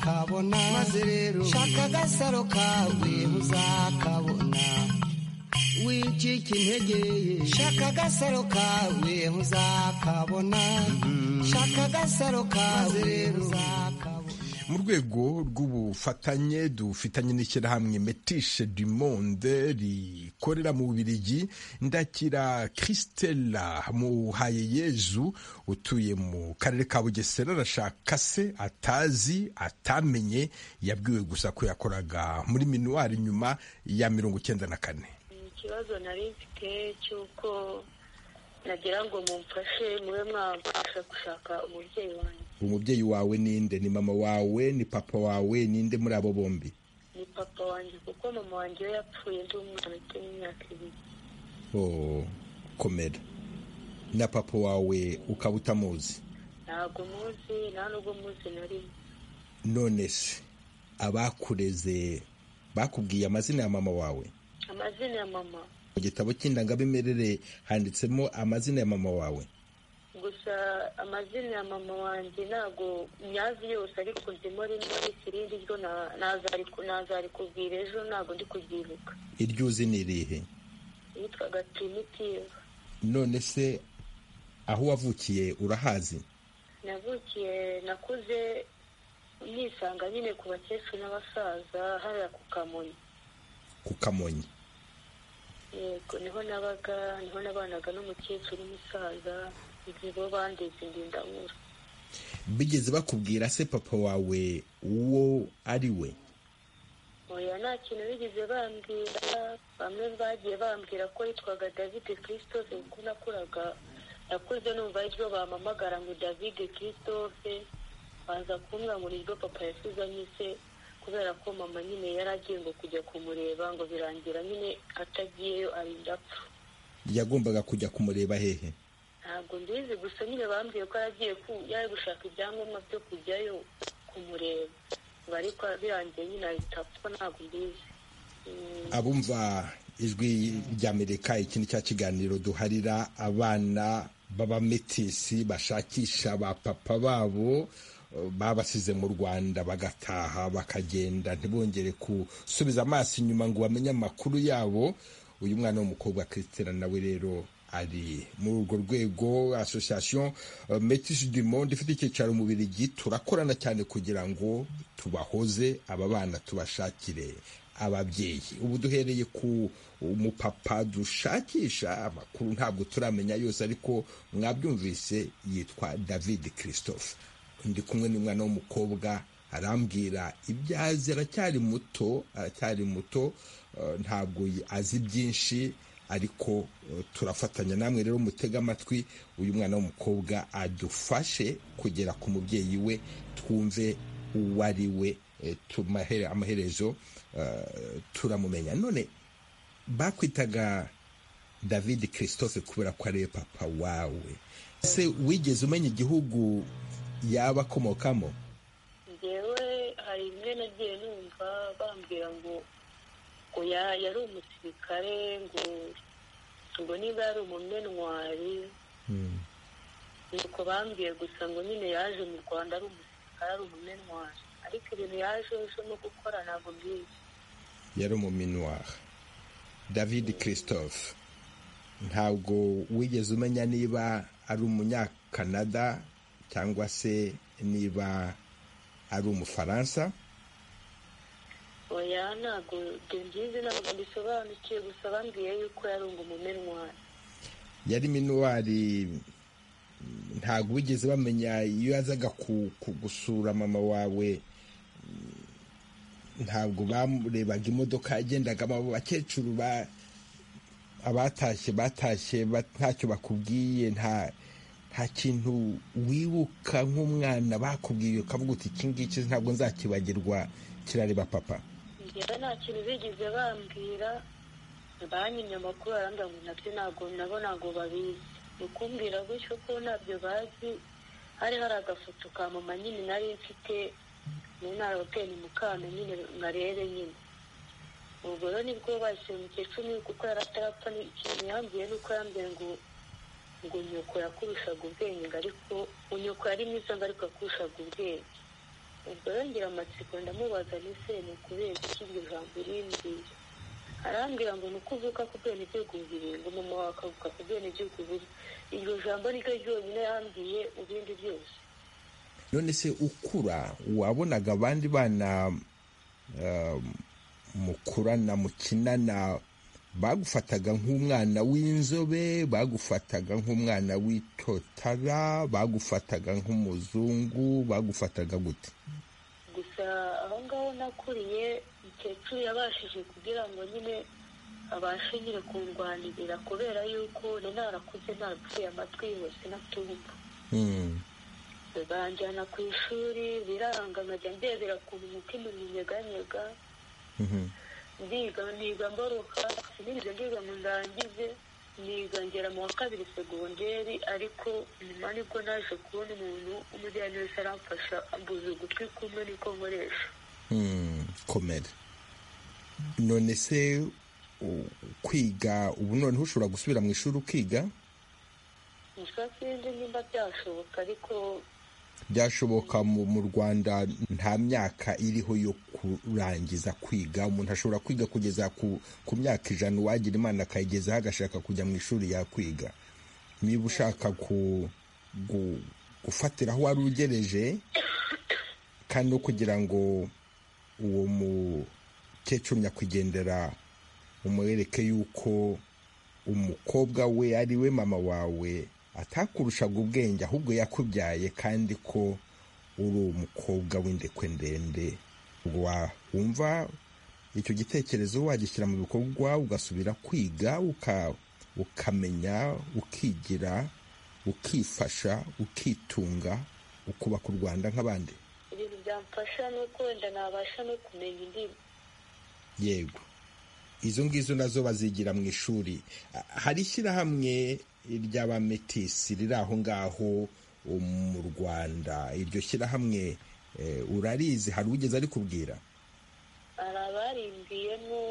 muzakabona, maze rero shaka agasaro kawe muzakabona. wicika intege shaka agasaro kawe uzakabona shaka agasaro kawe uzakabona. mu rwego rw'ubufatanye dufitanye n'ishyirahamwe Metishe du Monde rikorera mu Bubiligi, ndakira Christella Muhayeyezu utuye mu karere ka Bugesera, arashaka se atazi atamenye, yabwiwe gusa ko yakoraga muri minuwari nyuma ya mirongo icyenda na kane. Ikibazo nari mfite cy'uko nagira ngo mumfashe mube mwabasha gushaka umubyeyi wanjye. Umubyeyi wawe ninde? Ni mama wawe, ni papa wawe, ninde muri abo bombi? Ni papa wanjye, kuko mama wanjye we yapfuye ndi umwana ufite imyaka ibiri. Oh, komera. Na papa wawe ukaba utamuzi? Ntabwo muzi, nta nubwo muzi na rimwe. None se abakureze bakubwiye amazina ya mama wawe? Amazina ya mama mu gitabo cy'indangabimerere handitsemo amazina ya mama wawe? Gusa amazina ya mama wanjye ntabwo nyazi yose, ariko ndimo rimwe irindi ryo nazari kubwira ejo, ntabwo ndi kubyibuka. Iryo uzi ni irihe? Yitwaga Primitive. None se aho wavukiye urahazi? Navukiye nakuze nisanga nyine ku bakecuru n'abasaza hariya ku Kamonyi. Ku Kamonyi? Yego, niho nabaga, niho nabanaga n'umukecuru n'umusaza, nibo bandeze ndindamura. Bigeze bakubwira se papa wawe uwo ari we? Oya, nta kintu bigeze bambwira. Bamwe bagiye bambwira ko yitwaga David Christophe, kuko nakuraga nakuze numva iryo bamamagara ngo David Christophe, baza kumbwira ngo niryo papa yasize anyise, kubera ko mama nyine yari agiye ngo kujya kumureba, ngo birangira nyine atagiyeyo arinda apfa. Yagombaga kujya kumureba hehe? Ntabwo mbizi, gusa nyine bambwiye ko yagiye yari gushaka ibyangombwa byo kujyayo kumureba, ngo ariko birangiye nyine ahita apfa. Ntabwo mbizi. Abumva ijwi ry'Amerika, iki ni cya kiganiro duharira abana b'abametisi bashakisha ba papa babo babasize mu Rwanda bagataha bakagenda ntibongere gusubiza amaso inyuma ngo bamenye amakuru yabo. Uyu mwana w'umukobwa Christella nawe rero ari muri urwo rwego. Association Metishe du Monde ifite icyicaro mu Bubiligi, turakorana cyane kugira ngo tubahoze aba bana, tubashakire ababyeyi. Ubu duhereye ku umupapa dushakisha, amakuru ntabwo turamenya yose, ariko mwabyumvise yitwa David Christophe. Ndi kumwe n'umwana w'umukobwa arambwira ibyazi, aracyari muto, aracyari muto, ntabwo azi byinshi, ariko turafatanya. Namwe rero mutega amatwi uyu mwana w'umukobwa adufashe kugera ku mubyeyi we, twumve uwo ari we, tumahere amaherezo turamumenya. None bakwitaga David Christophe kubera ko ari papa wawe. Se wigeze umenya igihugu yaba akomokamo? Njyewe hari bimwe nagiye numva bambwira ngo ngo yari umusirikare, ngo ngo niba yari umumenwari, nuko bambwiye gusa ngo nyine yaje mu Rwanda ari umusirikare, ari umumenwari, ariko ibintu yaje ejo no gukora ntabwo mbizi. Yari umumenwari. David Christophe, ntabwo wigeze umenya niba ari umunyakanada cyangwa se niba ari umufaransa? Oya, ntabwo ngize, ntabwo mbisobanukiwe, gusa bambwiye yuko yari umumenwari. Yari minuwari. Ntabwo wigeze bamenya iyo yazaga gusura mama wawe, ntabwo bamurebaga imodoka yagendagamo? Abo bakecuru abatashye batashye ntacyo bakubwiye? nta nta kintu wibuka nk'umwana bakubwiye ukavuga uti iki ngiki ntabwo nzakibagirwa kirareba papa? Njyewe nta kintu bigeze bambwira, banyimye amakuru arambwira ngo nabyo ntabwo nabo ntabwo babizi. Ni ukumbwira gutyo ko ntabyo bazi. Hari hari agafoto ka mama nyine nari mfite mu ntara hoteli Mukana nyine nkarebe nyine. Ubwo rero nibwo bahise umukecuru, kuko yari atarapfa, ikintu yambwiye ni uko yambwiye ngo ngo nyoko yakurushaga ubwenge, ariko unyoko yari mwiza ngo ariko yakurushaga ubwenge. Ubwo rero ngira amatsiko ndamubaza nise ni ukubera iki iryo jambo rimbwiye. arambwira ngo nuko uvuka ku bwenegihugu bubiri ngo mama wawe akavuka ku bwenegihugu bubiri. Iryo jambo niryo ryonyine yambwiye, ibindi byose. none se ukura wabonaga abandi bana mukurana mukinana bagufataga nk'umwana w'inzobe, bagufataga nk'umwana w'itotara, bagufataga nk'umuzungu, bagufataga gute? Gusa aho ngaho nakuriye umukecuru yabashije kugira ngo nyine abashe nyine kundwanirira, kubera yuko nari narakuze narapfuye amatwi yose natumva. banjyana ku ishuri biranga, nkajya ndebera ukuntu umutima unyeganyega. ndiga niga mboroka, sinigeze ndiga ngo ndangize, niga ngera mu wa kabiri segonderi, ariko nyuma nibwo naje kubona umuntu umujyanye wese aramfasha ambuza ugutwi kumwe niko nkoresha. komera. none se kwiga ubu noneho ushobora gusubira mu ishuri ukiga? gusa sinzi nimba byashoboka, ariko byashoboka mu Rwanda nta myaka iriho yo kurangiza kwiga. Umuntu ashobora kwiga kugeza ku myaka ijana, uwagira Imana akayigezaho agashaka kujya mu ishuri yakwiga. niba ushaka gufatira aho wari ugereje, kandi no kugira ngo uwo mukecuru nyakwigendera umwereke yuko umukobwa we ari we mama wawe atakurushaga ubwenge, ahubwo yakubyaye, kandi ko uri umukobwa w'indekwe ndende. ubwo wumva icyo gitekerezo wagishyira mu bikorwa, ugasubira kwiga, ukamenya, ukigira, ukifasha, ukitunga, ukubaka u Rwanda nk'abandi. ibintu byamfasha nuko wenda nabasha no kumenya indimi. yego, izo ngizo nazo bazigira mu ishuri. hari ishyirahamwe ry'abametisi riri aho ngaho mu Rwanda. iryo shyirahamwe urarizi? hari ugeze ari kubwira? hari abarimbiyemo,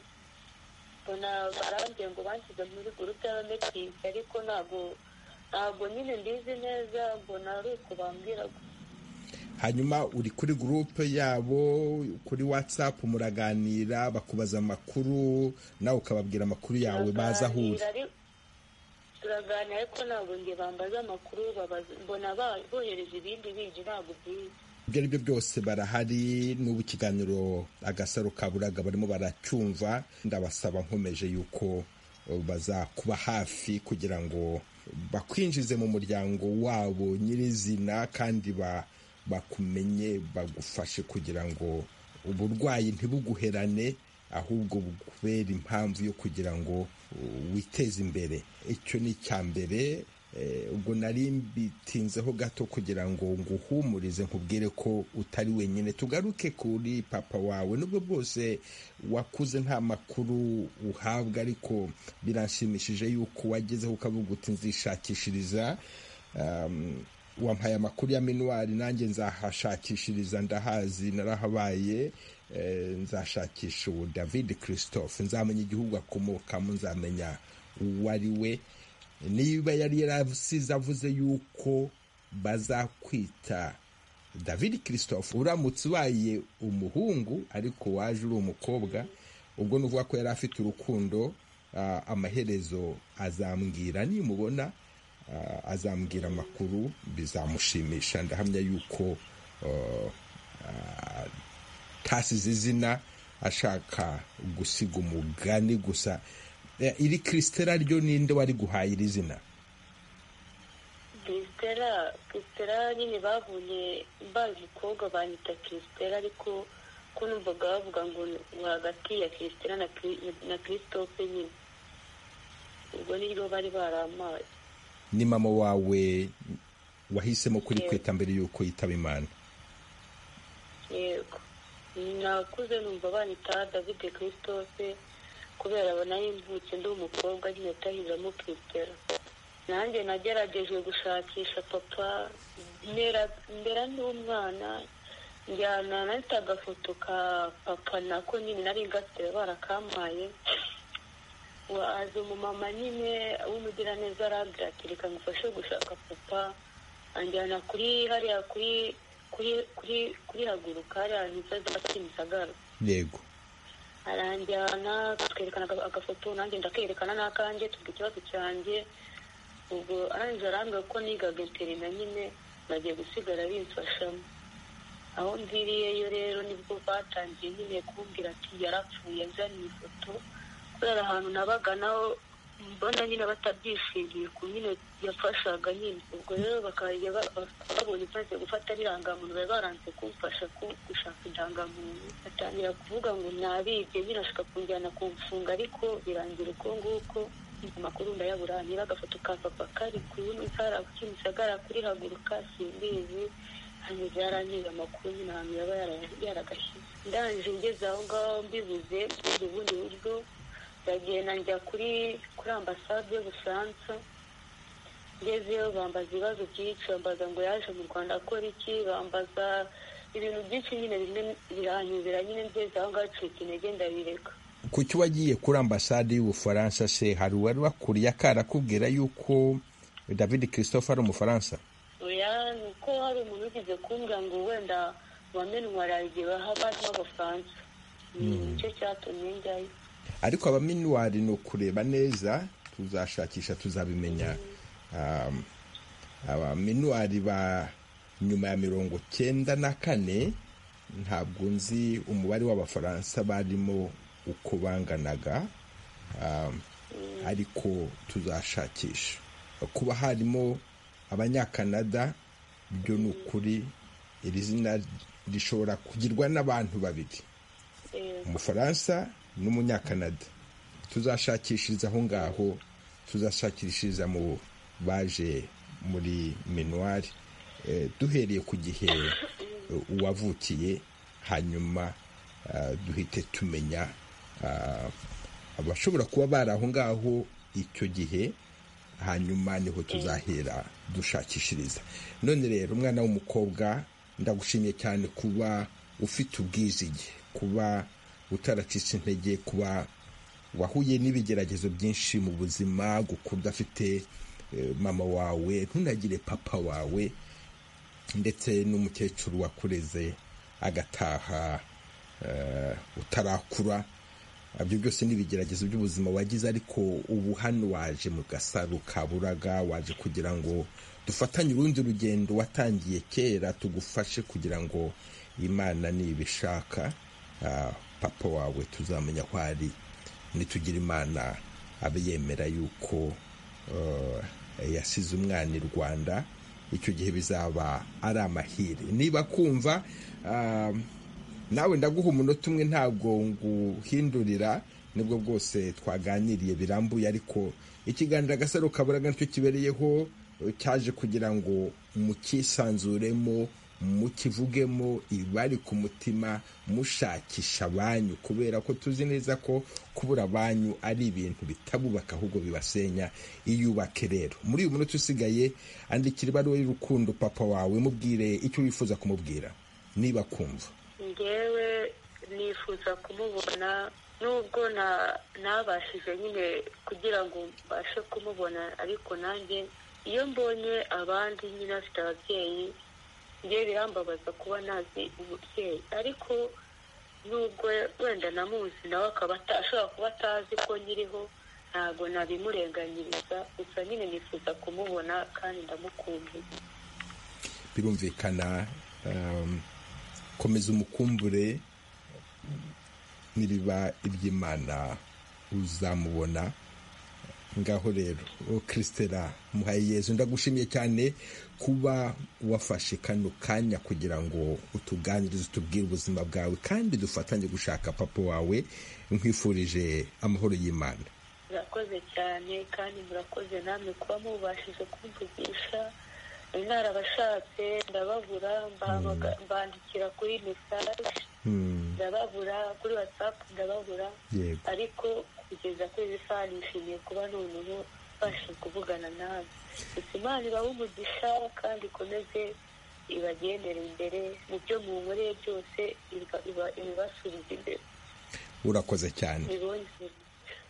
mbona barambwiye ngo banshyize muri gurupe y'abametisi, ariko ntabwo ntabwo nyine ndizi neza, mbona ari uko bambwira. hanyuma uri kuri gurupe yabo kuri WhatsApp, muraganira, bakubaza amakuru, nawe ukababwira amakuru yawe, baza aho uri? turaganira, ariko ntabwo nge bambaza amakuru, mbona bohereza ibindi bindi, ntabwo byiza. ibyo ari byo byose barahari. n'ubu ikiganiro Agasaro Kaburaga barimo baracyumva. ndabasaba nkomeje yuko bazakuba hafi kugira ngo bakwinjize mu muryango wabo nyirizina, kandi bakumenye, bagufashe kugira ngo uburwayi ntibuguherane, ahubwo bukubera impamvu yo kugira ngo witeze imbere. icyo ni icya mbere. ubwo nari mbitinzeho gato kugira ngo nguhumurize, nkubwire ko utari wenyine. tugaruke kuri papa wawe. nubwo bwose wakuze nta makuru uhabwa, ariko biranshimishije yuko wagezeho ukavuga uti nzishakishiriza. wampaye amakuru ya minuwari, nanjye nzahashakishiriza, ndahazi, narahabaye. nzashakisha uwo David Christophe, nzamenya igihugu akomokamo, nzamenya uwo ari we. niba yari yarasize avuze yuko bazakwita David Christophe, uramutse ubaye umuhungu ariko waje uri umukobwa, ubwo nuvuga ko yari afite urukundo. amaherezo azambwira, nimubona azambwira amakuru, bizamushimisha. ndahamya yuko tasize izina ashaka gusiga umugani gusa. iri Christella ryo ninde wari guhaye iri zina? Christella Christella nyine bavunye mbaye umukobwa banyita Christella, ariko ko numvaga bavuga ngo hagati ya Christella na Christophe nyine, ubwo niryo bari baramaye. ni mama wawe wahisemo kuri kwita mbere yuko yitaba Imana? yego, nakuze numva banyita David Christophe, kubera abona yimvutse ndi umukobwa nyine atahizamo Christella. nanjye nagerageje gushakisha papa, mbera ndi umwana, njyana nahita agafoto ka papa, nako nyine nari ngafite barakampaye. waza umumama nyine w'umugiraneza arabwira ati reka ngufashe gushaka papa, anjyana kuri hariya kuri kuri kuri kuri haguruka hariya ntiza za Kimisagara. yego, aranjyana twerekana agafoto nanjye ndakerekana n'akanjye tuvuga ikibazo cyanjye. Ubwo arangije arambwira ko nigaga interina nyine bagiye gusigara bimfashamo. Aho mviriyeyo rero nibwo batangiye nyine kumbwira ati yarapfuye nzaniye ifoto, kubera ahantu nabaga naho mbona nyine batabyishimiye ku nyine yafashaga nyine. Ubwo rero bakajya babonye maze gufata n'irangamuntu bari baranze kumfasha gushaka indangamuntu, batangira kuvuga ngo nabibye nyine ashaka kunjyana kumfunga, ariko birangira uko nguko. Amakuru ndayabura, niba agafoto ka papa kari kuri ntara Kimisagara kuri haguruka simbizi, hanyuma byarangiye amakuru nyine ahantu yaba yaragashyize. Ndangije ngeze aho ngaho mbibuze ubundi buryo, ndagenda njya kuri kuri ambasade y'Ubufaransa. Ngezeyo bambaza ibibazo byinshi, bambaza ngo yaje mu Rwanda akora iki, bambaza ibintu byinshi nyine bimwe biranyubira nyine. Ngeze aho ngaho ncika intege ndabireka. Kuki wagiye kuri ambasade y'Ubufaransa se? Hari uwari wakuriye akarakubwira yuko David Christophe ari Umufaransa? Oya, nuko hari umuntu ugize kumbwira ngo wenda abamenuwari igihe bahaba n'Abafaransa, nicyo cyatumye njyayo. Ariko abamenuwari ni ukureba neza, tuzashakisha tuzabimenya. Abamenuwari ba nyuma ya mirongo cyenda na kane ntabwo nzi umubare w'Abafaransa barimo uko banganaga, ariko tuzashakisha. Kuba harimo Abanyakanada byo ni ukuri, iri zina rishobora kugirwa n'abantu babiri, Umufaransa n'Umunyakanada. Tuzashakishiriza aho ngaho, tuzashakishiriza mu baje muri minuwari, duhereye ku gihe uwavukiye, hanyuma duhite tumenya abashobora kuba bari aho ngaho icyo gihe, hanyuma niho tuzahera dushakishiriza. None rero umwana w'umukobwa, ndagushimiye cyane kuba ufite ubwizige, kuba utaracitse intege, kuba wahuye n'ibigeragezo byinshi mu buzima, gukura udafite mama wawe, ntunagire papa wawe, ndetse n'umukecuru wakureze agataha utarakura. Ibyo byose ni ibigeragezo by'ubuzima wagize, ariko ubu hano waje mu Gasaro ka Buraga, waje kugira ngo dufatanye urundi rugendo watangiye kera, tugufashe kugira ngo Imana nibishaka papa wawe tuzamenya aho ari, nitugira Imana abe yemera yuko yasize umwana i Rwanda, icyo gihe bizaba ari amahire. Niba kumva nawe ndaguha umunota umwe, ntabwo nguhindurira, nibwo bwose twaganiriye birambuye, ariko ikiganiro Agasaro Kaburaga nicyo kibereyeho, cyaje kugira ngo mukisanzuremo, mukivugemo ibari ku mutima, mushakisha abanyu, kubera ko tuzi neza ko kubura abanyu ari ibintu bitabubaka ahubwo bibasenya. Iyubake rero. Muri uyu munota usigaye, andikira ibaruwa y'urukundo papa wawe, mubwire icyo wifuza kumubwira niba kumva. Ngewe nifuza kumubona, nubwo nabashije nyine kugira ngo mbashe kumubona, ariko nanjye iyo mbonye abandi nyine afite ababyeyi, ngewe birambabaza kuba nazi umubyeyi. Ariko nubwo wenda namuzi nawe akaba ashobora kuba atazi ko nyiriho, ntabwo nabimurenganyiriza, gusa nyine nifuza kumubona kandi ndamukumbuye. Birumvikana. Komeza umukumbure, niriba iby'Imana uzamubona. Ngaho rero Christella Muhayeyezu, ndagushimiye cyane kuba wafashe kano kanya kugira ngo utuganirize, utubwire ubuzima bwawe, kandi dufatanye gushaka papa wawe. Nkwifurije amahoro y'Imana. Murakoze cyane, kandi murakoze namwe kuba mubashije kumvugisha. Narabashatse ndababura, mbandikira kuri message ndababura, kuri WhatsApp ndababura, ariko kugeza kuri izi saha nishimiye kuba noneho mbasha kuvugana nawe. Imana ibahe umugisha kandi ikomeze ibagendere imbere mu byo munkoreye byose, ibibasubiza imbere. Urakoze cyane.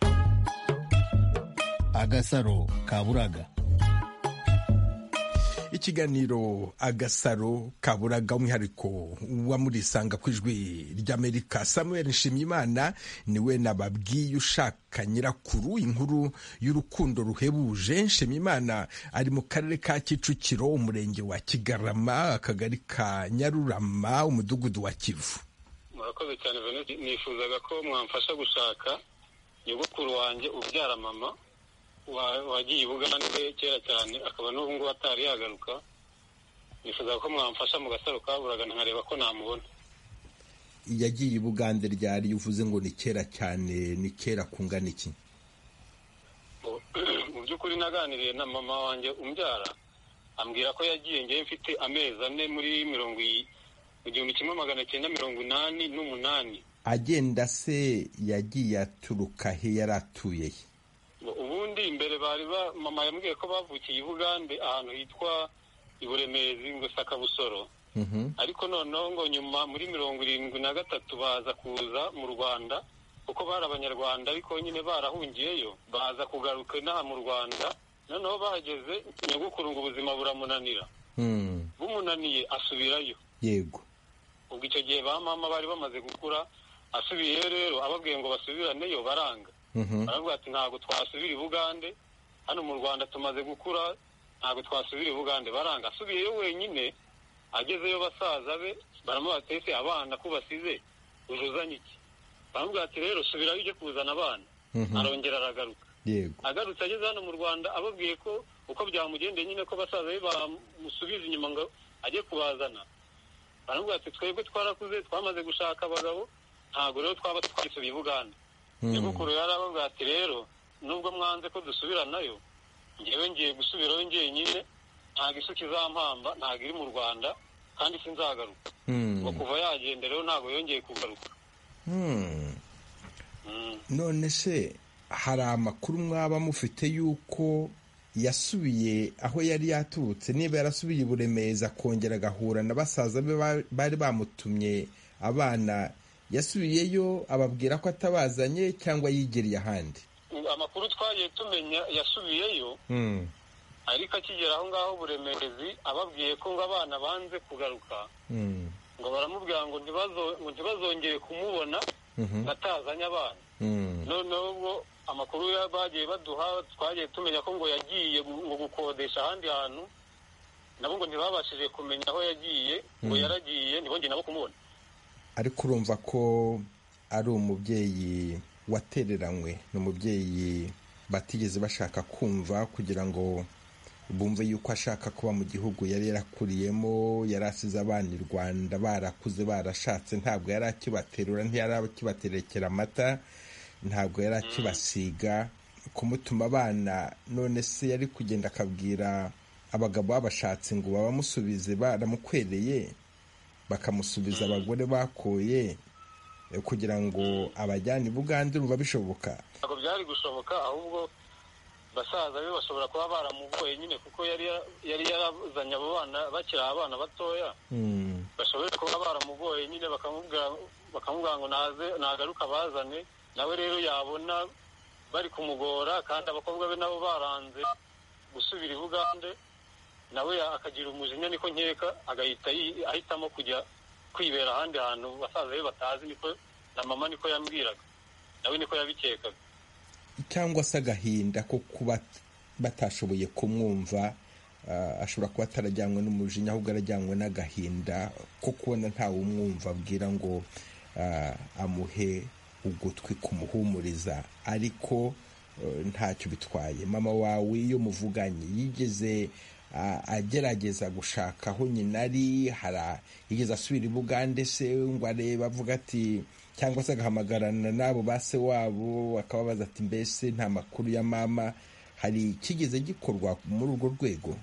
Agasaro Kaburaga. ikiganiro agasaro kaburaga, umwihariko wa murisanga ku ijwi ry'Amerika. Samuel Nshimiyimana niwe nababwiye ushaka nyirakuru, inkuru y'urukundo ruhebuje. Nshimiyimana ari mu karere ka Kicukiro, umurenge wa Kigarama, akagari ka Nyarurama, umudugudu wa Kivu. Murakoze cyane Venuste, nifuzaga ko mwamfasha gushaka nyogokuru wanjye ubyara mama wagiye i Bugande kera cyane, akaba n'ubu ngubu atari yagaruka. Nifuza ko mwamfasha mu gasaro kaburaga nkareba ko namubona. Yagiye i Bugande ryari? Uvuze ngo ni kera cyane, ni kera kungana iki? Mu by'ukuri naganiriye na mama wanjye umbyara, ambwira ko yagiye ngewe mfite amezi ane muri mirongo igihumbi kimwe magana cyenda mirongo inani n'umunani. Agenda se yagiye aturuka he, yari atuye he? Ubundi imbere bari ba mama yambwiye ko bavukiye i Bugande ahantu hitwa Iburemezi ngo Sakabusoro. Mm-hmm. Ariko noneho ngo nyuma muri mirongo irindwi na gatatu baza kuza mu Rwanda, kuko bari abanyarwanda ariko nyine barahungiyeyo, baza kugaruka inaha mu Rwanda. Noneho bahageze nyogokuru ngo ubuzima buramunanira. Mm. Bumunaniye asubirayo. Yego. Ubwo icyo gihe ba mama bari bamaze gukura, asubiyeyo rero ababwiye ngo basubiraneyo baranga. Mm-hmm. Baravuga ati ntabwo twasubira i Bugande, hano mu Rwanda tumaze gukura, ntabwo twasubira i Bugande. Baranga. Asubiyeyo wenyine, agezeyo basaza be baramubatese abana ko basize ujuzanye iki. Baravuga ati rero subirayo ujye kuzana abana. Mm-hmm. Arongera aragaruka. Yego. Agarutse ageze hano mu Rwanda ababwiye ko uko byamugendeye nyine ko basaza be bamusubiza inyuma ngo ajye kubazana. Baravuga ati twebwe twarakuze, twamaze gushaka abagabo, ntabwo rero twaba twasubiye i Bugande. Nyogokuru yaravuga ati rero nubwo mwanze ko dusubiranayo, ngewe ngiye gusubirayo njyenyine, ntabwo isuka izampamba, ntabwo iri mu Rwanda kandi sinzagaruka. Ngo kuva yagenda rero ntabwo yongeye kugaruka. None se hari amakuru mwaba mufite yuko yasubiye aho yari yaturutse? Niba yarasubiye i Buremeza akongera agahura na basaza be bari bamutumye abana, yasubiyeyo ababwira ko atabazanye cyangwa yigereye ahandi? Amakuru twagiye tumenya yasubiyeyo, mm. ariko akigera aho ngaho Buremezi ababwiye ko ngo abana banze kugaruka, mm. ngo baramubwira ngo ntibazongere kumubona, mm-hmm. batazanye abana. Mm. Noneho ubwo amakuru bagiye baduha twagiye tumenya ko ngo yagiye ngo gukodesha ahandi hantu, nabo ngo ntibabashije kumenya aho yagiye, ngo yaragiye ntibongere nabo kumubona. Ariko urumva ko ari umubyeyi watereranywe, ni umubyeyi batigeze bashaka kumva kugira ngo bumve yuko ashaka kuba mu gihugu yari yarakuriyemo, yari asize abana i Rwanda barakuze barashatse, ntabwo yari akibaterura, ntiyari akibaterekera amata, ntabwo yari akibasiga, kumutuma abana. None se yari kugenda akabwira abagabo babashatse ngo babamusubize, baramukwereye bakamusubiza abagore bakoye kugira ngo abajyane i Bugande? Urumva bishoboka? Ntabwo byari gushoboka, ahubwo basaza be bashobora kuba baramugoye nyine, kuko yari yari yarazanye abo bana bakiri abana batoya. Mm. Bashobora kuba baramugoye nyine, bakamubwira bakamubwira ngo naze nagaruka bazane, nawe rero yabona bari kumugora kandi abakobwa be nabo baranze gusubira i Bugande, nawe akagira umujinya, niko nkeka agahita ahitamo kujya kwibera ahandi hantu basaza be batazi. Niko na mama niko yambwiraga, nawe niko yabikekaga. Cyangwa se agahinda ko kuba batashoboye kumwumva, uh, ashobora kuba atarajyanywe n'umujinya, ahubwo arajyanywe n'agahinda ko kubona ntawe umwumva abwira ngo uh, amuhe ugutwi kumuhumuriza. Ariko uh, ntacyo bitwaye. Mama wawe iyo muvuganye yigeze uh, agerageza gushaka aho nyina ari? Hara yigeze asubira i Bugande se ngo arebe avuga ati, cyangwa se agahamagarana nabo base wabo akababaza ati mbese nta makuru ya mama? Hari kigeze gikorwa muri urwo rwego?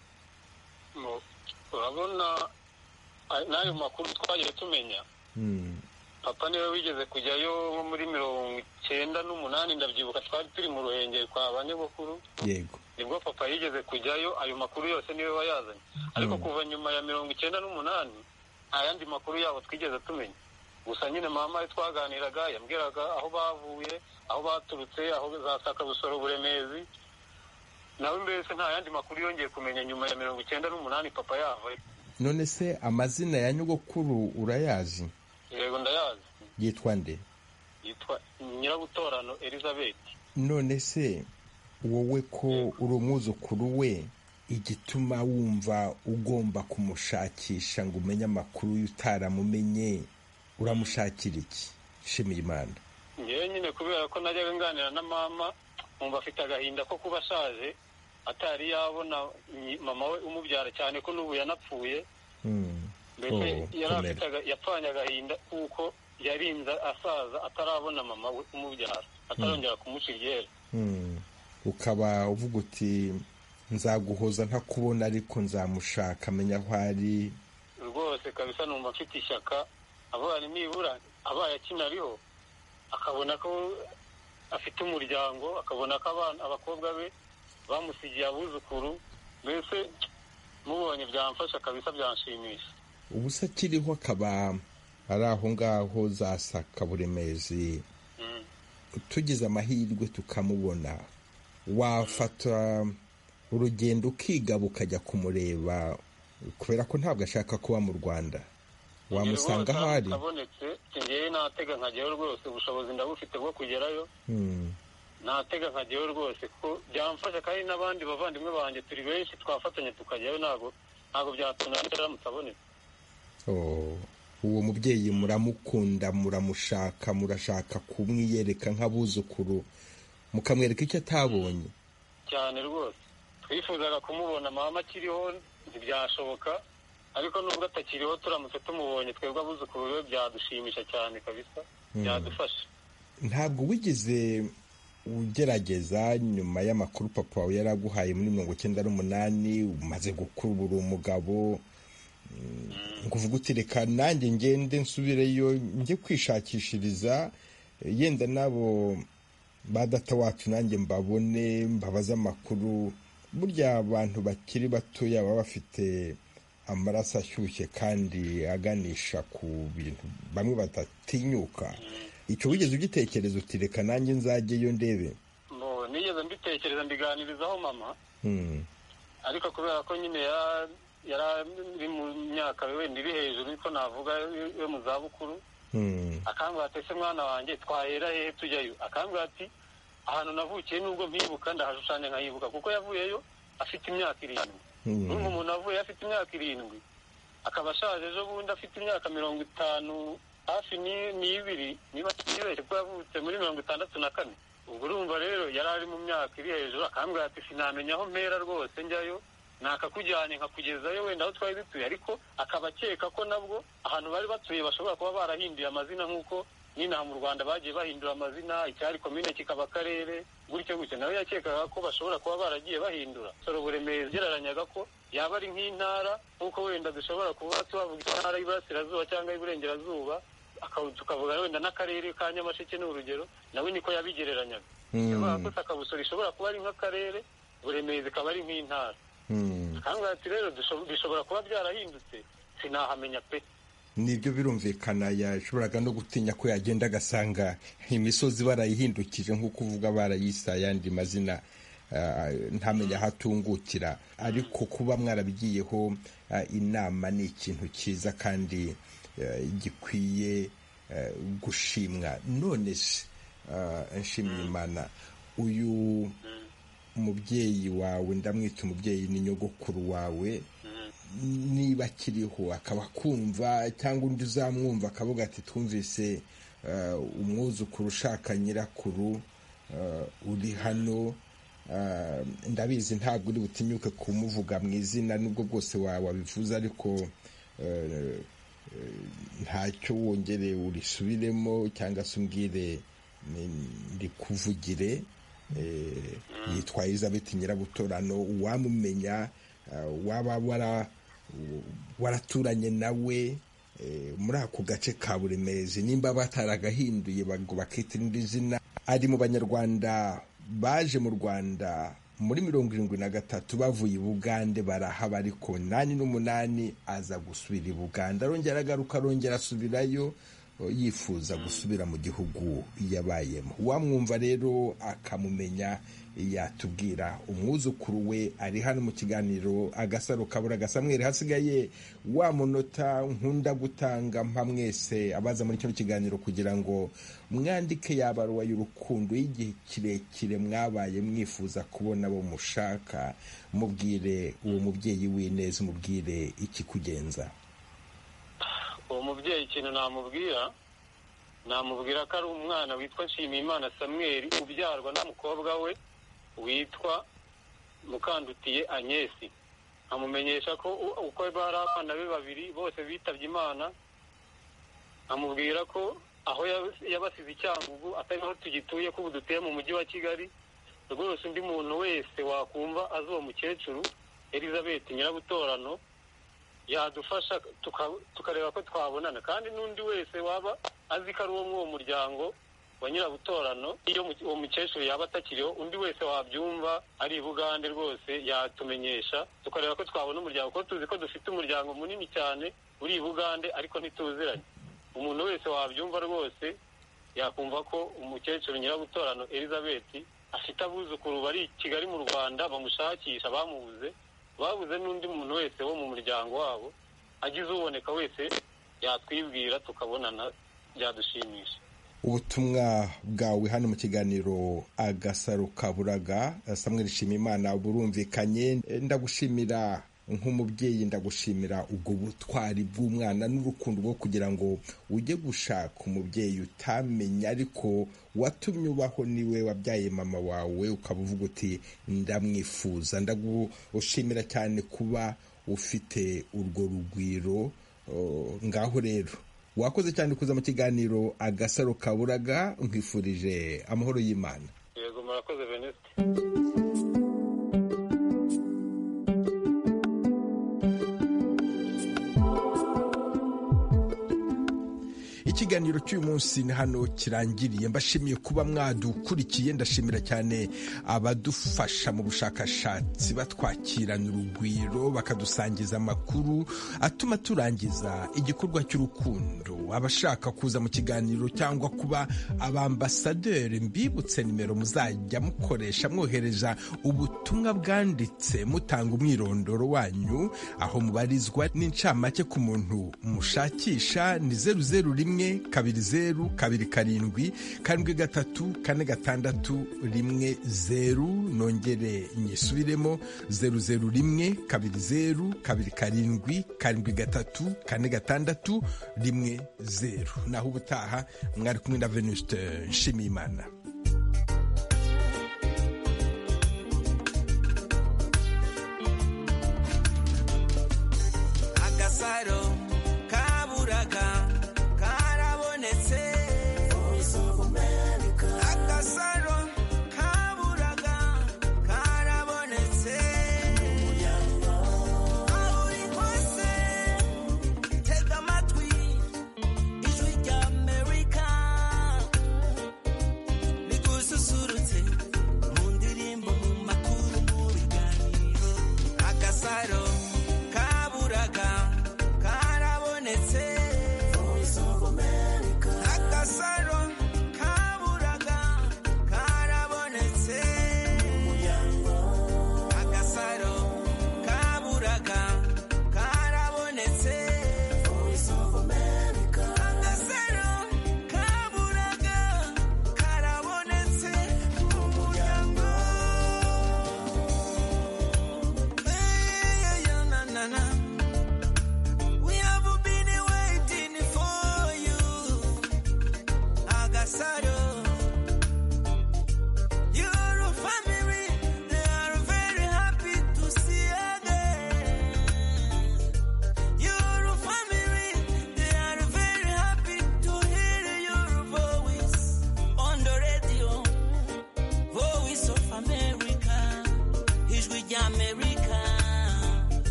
Urabona n'ayo makuru twagiye tumenya, mm. papa niwe wigeze kujyayo nko muri mirongo icyenda n'umunani, ndabyibuka twari turi mu Ruhengeri kwa banyogokuru. Yego. Nibwo papa yigeze kujyayo, ayo makuru yose niwe wayazanye. Ariko mm. kuva nyuma ya mirongo icyenda n'umunani nta yandi makuru yabo twigeze tumenya. Gusa nyine mama twaganiraga yambwiraga aho bavuye, aho baturutse, aho za Sakabusoro, Buremezi. nawe mbese nta yandi makuru yongeye kumenya nyuma ya mirongo icyenda n'umunani papa yavayo. None se amazina ya nyogokuru urayazi? Yego ndayazi. Yitwa nde? Yitwa Nyirabutorano Elizabeth. None se wowe ko uri umwuzukuru we, igituma wumva ugomba kumushakisha ngo umenye amakuru y'utaramumenye, uramushakira iki Nshimiyimana? Ngewe nyine kubera ko najyaga nganira na mama umva afite agahinda ko kuba ashaje atari yabona mama we umubyara, cyane ko n'ubu yanapfuye. mbese yapfanye agahinda kuko yarinze asaza atarabona mama we umubyara, atarongera kumuca iryera. Ukaba uvuga uti nzaguhoza ntakubona ariko nzamushaka amenya aho ari. Rwose kabisa numva mfite ishyaka abana nibura abaye akinariho akabona ko afite umuryango, akabona ko abana abakobwa be bamusigiye abuzukuru, mbese mubonye byamfasha kabisa, byanshimisha. Ubu se akiriho akaba ari aho ngaho za Sakaburemezi, tugize amahirwe tukamubona, wafata urugendo ukigaba ukajya kumureba kubera ko ntabwo ashaka kuba mu Rwanda, wamusanga aho ari? Abonetse ngewe natega nkajyayo rwose, ubushobozi ndabufite bwo kugerayo. Natega nkajyayo rwose ko byamfasha, kandi n'abandi bavandimwe banjye turi benshi twafatanya tukajyayo, ntabwo ntabwo byatunanira aramutse abonetse. Uwo mubyeyi muramukunda, muramushaka, murashaka kumwiyereka nk'abuzukuru, mukamwereka icyo atabonye cyane rwose. Twifuzaga kumubona mama akiriho ntibyashoboka, ariko nubwo atakiriho turamutse tumubonye twebwe abuzukuru be byadushimisha cyane kabisa, byadufasha. Ntabwo wigeze ugerageza nyuma y'amakuru papa wawe yaraguhaye muri mirongo icyenda n'umunani, umaze gukura uri umugabo, nguvuga uti reka nanjye ngende nsubireyo njye kwishakishiriza, yenda nabo ba data wacu nanjye mbabone mbabaza amakuru? Burya abantu bakiri batoya baba bafite amaraso ashyushye kandi aganisha ku bintu bamwe batatinyuka. Icyo wigeze ugitekereza uti reka nanjye nzajyeyo ndebe? No, nigeze mbitekereza mbiganirizaho mama, ariko kubera ko nyine yari mu myaka wenda iri hejuru ariko navuga yo mu zabukuru, akambwira ati ese mwana wanjye twahera hehe tujyayo? Akambwira ati ahantu navukiye nubwo mpibuka ndahashushanya nkayibuka, kuko yavuyeyo afite imyaka irindwi. N'ubu umuntu avuye afite imyaka irindwi akaba ashaje ejo bundi afite imyaka mirongo itanu hafi n'ibiri niba atibeshye, kuko yavutse muri mirongo itandatu na kane. Ubwo urumva rero yari ari mu myaka iri hejuru. Akambwira ati sinamenya aho mpera rwose njyayo, nakakujyanye nkakugezayo wenda aho twari dutuye, ariko akaba akeka ko nabwo ahantu bari batuye bashobora kuba barahinduye amazina, nk'uko n'inaha mu Rwanda bagiye bahindura amazina, icyari komine kikaba akarere, gutyo gutyo. Nawe yakekaga ko bashobora kuba baragiye bahindura. Soroburemezi yararanyaga ko yaba ari nk'intara, nk'uko wenda dushobora kuba tuhavuga intara y'Iburasirazuba cyangwa y'Iburengerazuba, tukavuga wenda n'akarere ka Nyamasheke ni urugero, nawe niko yabigereranyaga. Yavuga ko Sakabusoro ishobora kuba ari nk'akarere, Buremezi ikaba ari nk'intara. Akambwira ati rero bishobora kuba byarahindutse, sinahamenya pe. Nibyo birumvikana, yashoboraga no gutinya ko yagenda agasanga imisozi barayihindukije nk'uko uvuga barayisa ayandi mazina, ntamenya aho atungukira. Ariko kuba mwarabigiyeho inama ni ikintu cyiza kandi gikwiye gushimwa. None se Nshimiyimana, uyu umubyeyi wawe, ndamwita umubyeyi, ni nyogokuru wawe, niba akiriho akaba kumva cyangwa undi uzamwumva akavuga ati twumvise umwuzukuru ushaka nyirakuru uri hano, ndabizi ntabwo uri butinyuke kumuvuga mu izina nubwo bwose wabivuze, ariko ntacyo wongere urisubiremo cyangwa se umbwire ndikuvugire. Yitwa Elizabeth Nyirabutorano, uwamumenya, waba waraturanye nawe muri ako gace ka Buremezi, nimba bataragahinduye bakita irindi zina. Ari mu Banyarwanda baje mu Rwanda muri mirongo irindwi na gatatu bavuye i Bugande, barahaba, ariko nani n'umunani aza gusubira i Buganda, arongera agaruka, arongera asubirayo, yifuza gusubira mu gihugu yabayemo. Wamwumva rero akamumenya yatubwira. Umwuzukuru we ari hano mu kiganiro Agasaro Kaburaga. Samweli, hasigaye wa munota nkunda gutanga mpa mwese abaza muri kino kiganiro kugira ngo mwandike yabaruwa y'urukundo y'igihe kirekire mwabaye mwifuza kubona bo mushaka. Mubwire uwo mubyeyi w'ineza, mubwire ikikugenza. Uwo mubyeyi ikintu namubwira namubwira ko ari umwana witwa Nshimiyimana Samweli ubyarwa n'umukobwa we witwa Mukandutiye Agnesi. Amumenyesha ko uko bari abana be babiri bose bitabye Imana. Amubwira ko aho yabasize Cyangugu atari aho tugituye, ko dutuye mu mujyi wa Kigali. Rwose undi muntu wese wakumva azi uwo mukecuru Elizabeth Nyirabutorano yadufasha tukareba ko twabonana, kandi n'undi wese waba azi ko ari uwo mw'uwo muryango wa Nyirabutorano iyo uwo mukecuru yaba atakiriho, undi wese wabyumva ari i Bugande rwose yatumenyesha tukareba ko twabona umuryango, ko tuzi ko dufite umuryango munini cyane uri i Bugande ariko ntituziranye. Umuntu wese wabyumva rwose yakumva ko umukecuru Nyirabutorano Elizabeth afite abuzukuru bari i Kigali mu Rwanda bamushakisha, bamubuze babuze n'undi muntu wese wo mu muryango wabo agize uboneka wese yatwibwira tukabonana, byadushimisha. Ubutumwa bwawe hano mu kiganiro Agasaro Kaburaga, Samweli Nshimiyimana, burumvikanye. Ndagushimira nk'umubyeyi, ndagushimira ubwo butwari bw'umwana n'urukundo rwo kugira ngo ujye gushaka umubyeyi utamenya ariko watumye ubaho, niwe wabyaye mama wawe ukaba uvuga uti ndamwifuza. Ndagushimira cyane kuba ufite urwo rugwiro. Ngaho rero wakoze cyane kuza mu kiganiro Agasaro Kaburaga. Nkwifurije amahoro y'Imana. Yego, murakoze Venuste. Ikiganiro cy'uyu munsi ni hano kirangiriye. Mbashimiye kuba mwadukurikiye. Ndashimira cyane abadufasha mu bushakashatsi batwakirana urugwiro bakadusangiza amakuru atuma turangiza igikorwa cy'urukundo. Abashaka kuza mu kiganiro cyangwa kuba abambasaderi, mbibutse nimero muzajya mukoresha mwohereza ubutumwa bwanditse mutanga umwirondoro wanyu, aho mubarizwa n'incamake ku muntu mushakisha. Ni zeru zeru rimwe kabiri zeru kabiri karindwi karindwi gatatu kane gatandatu rimwe zeru. Nongere nyisubiremo, zeru zeru rimwe kabiri zeru kabiri karindwi karindwi gatatu kane gatandatu rimwe zeru. Naho ubutaha mwari kumwe na Venuste Nshimiyimana.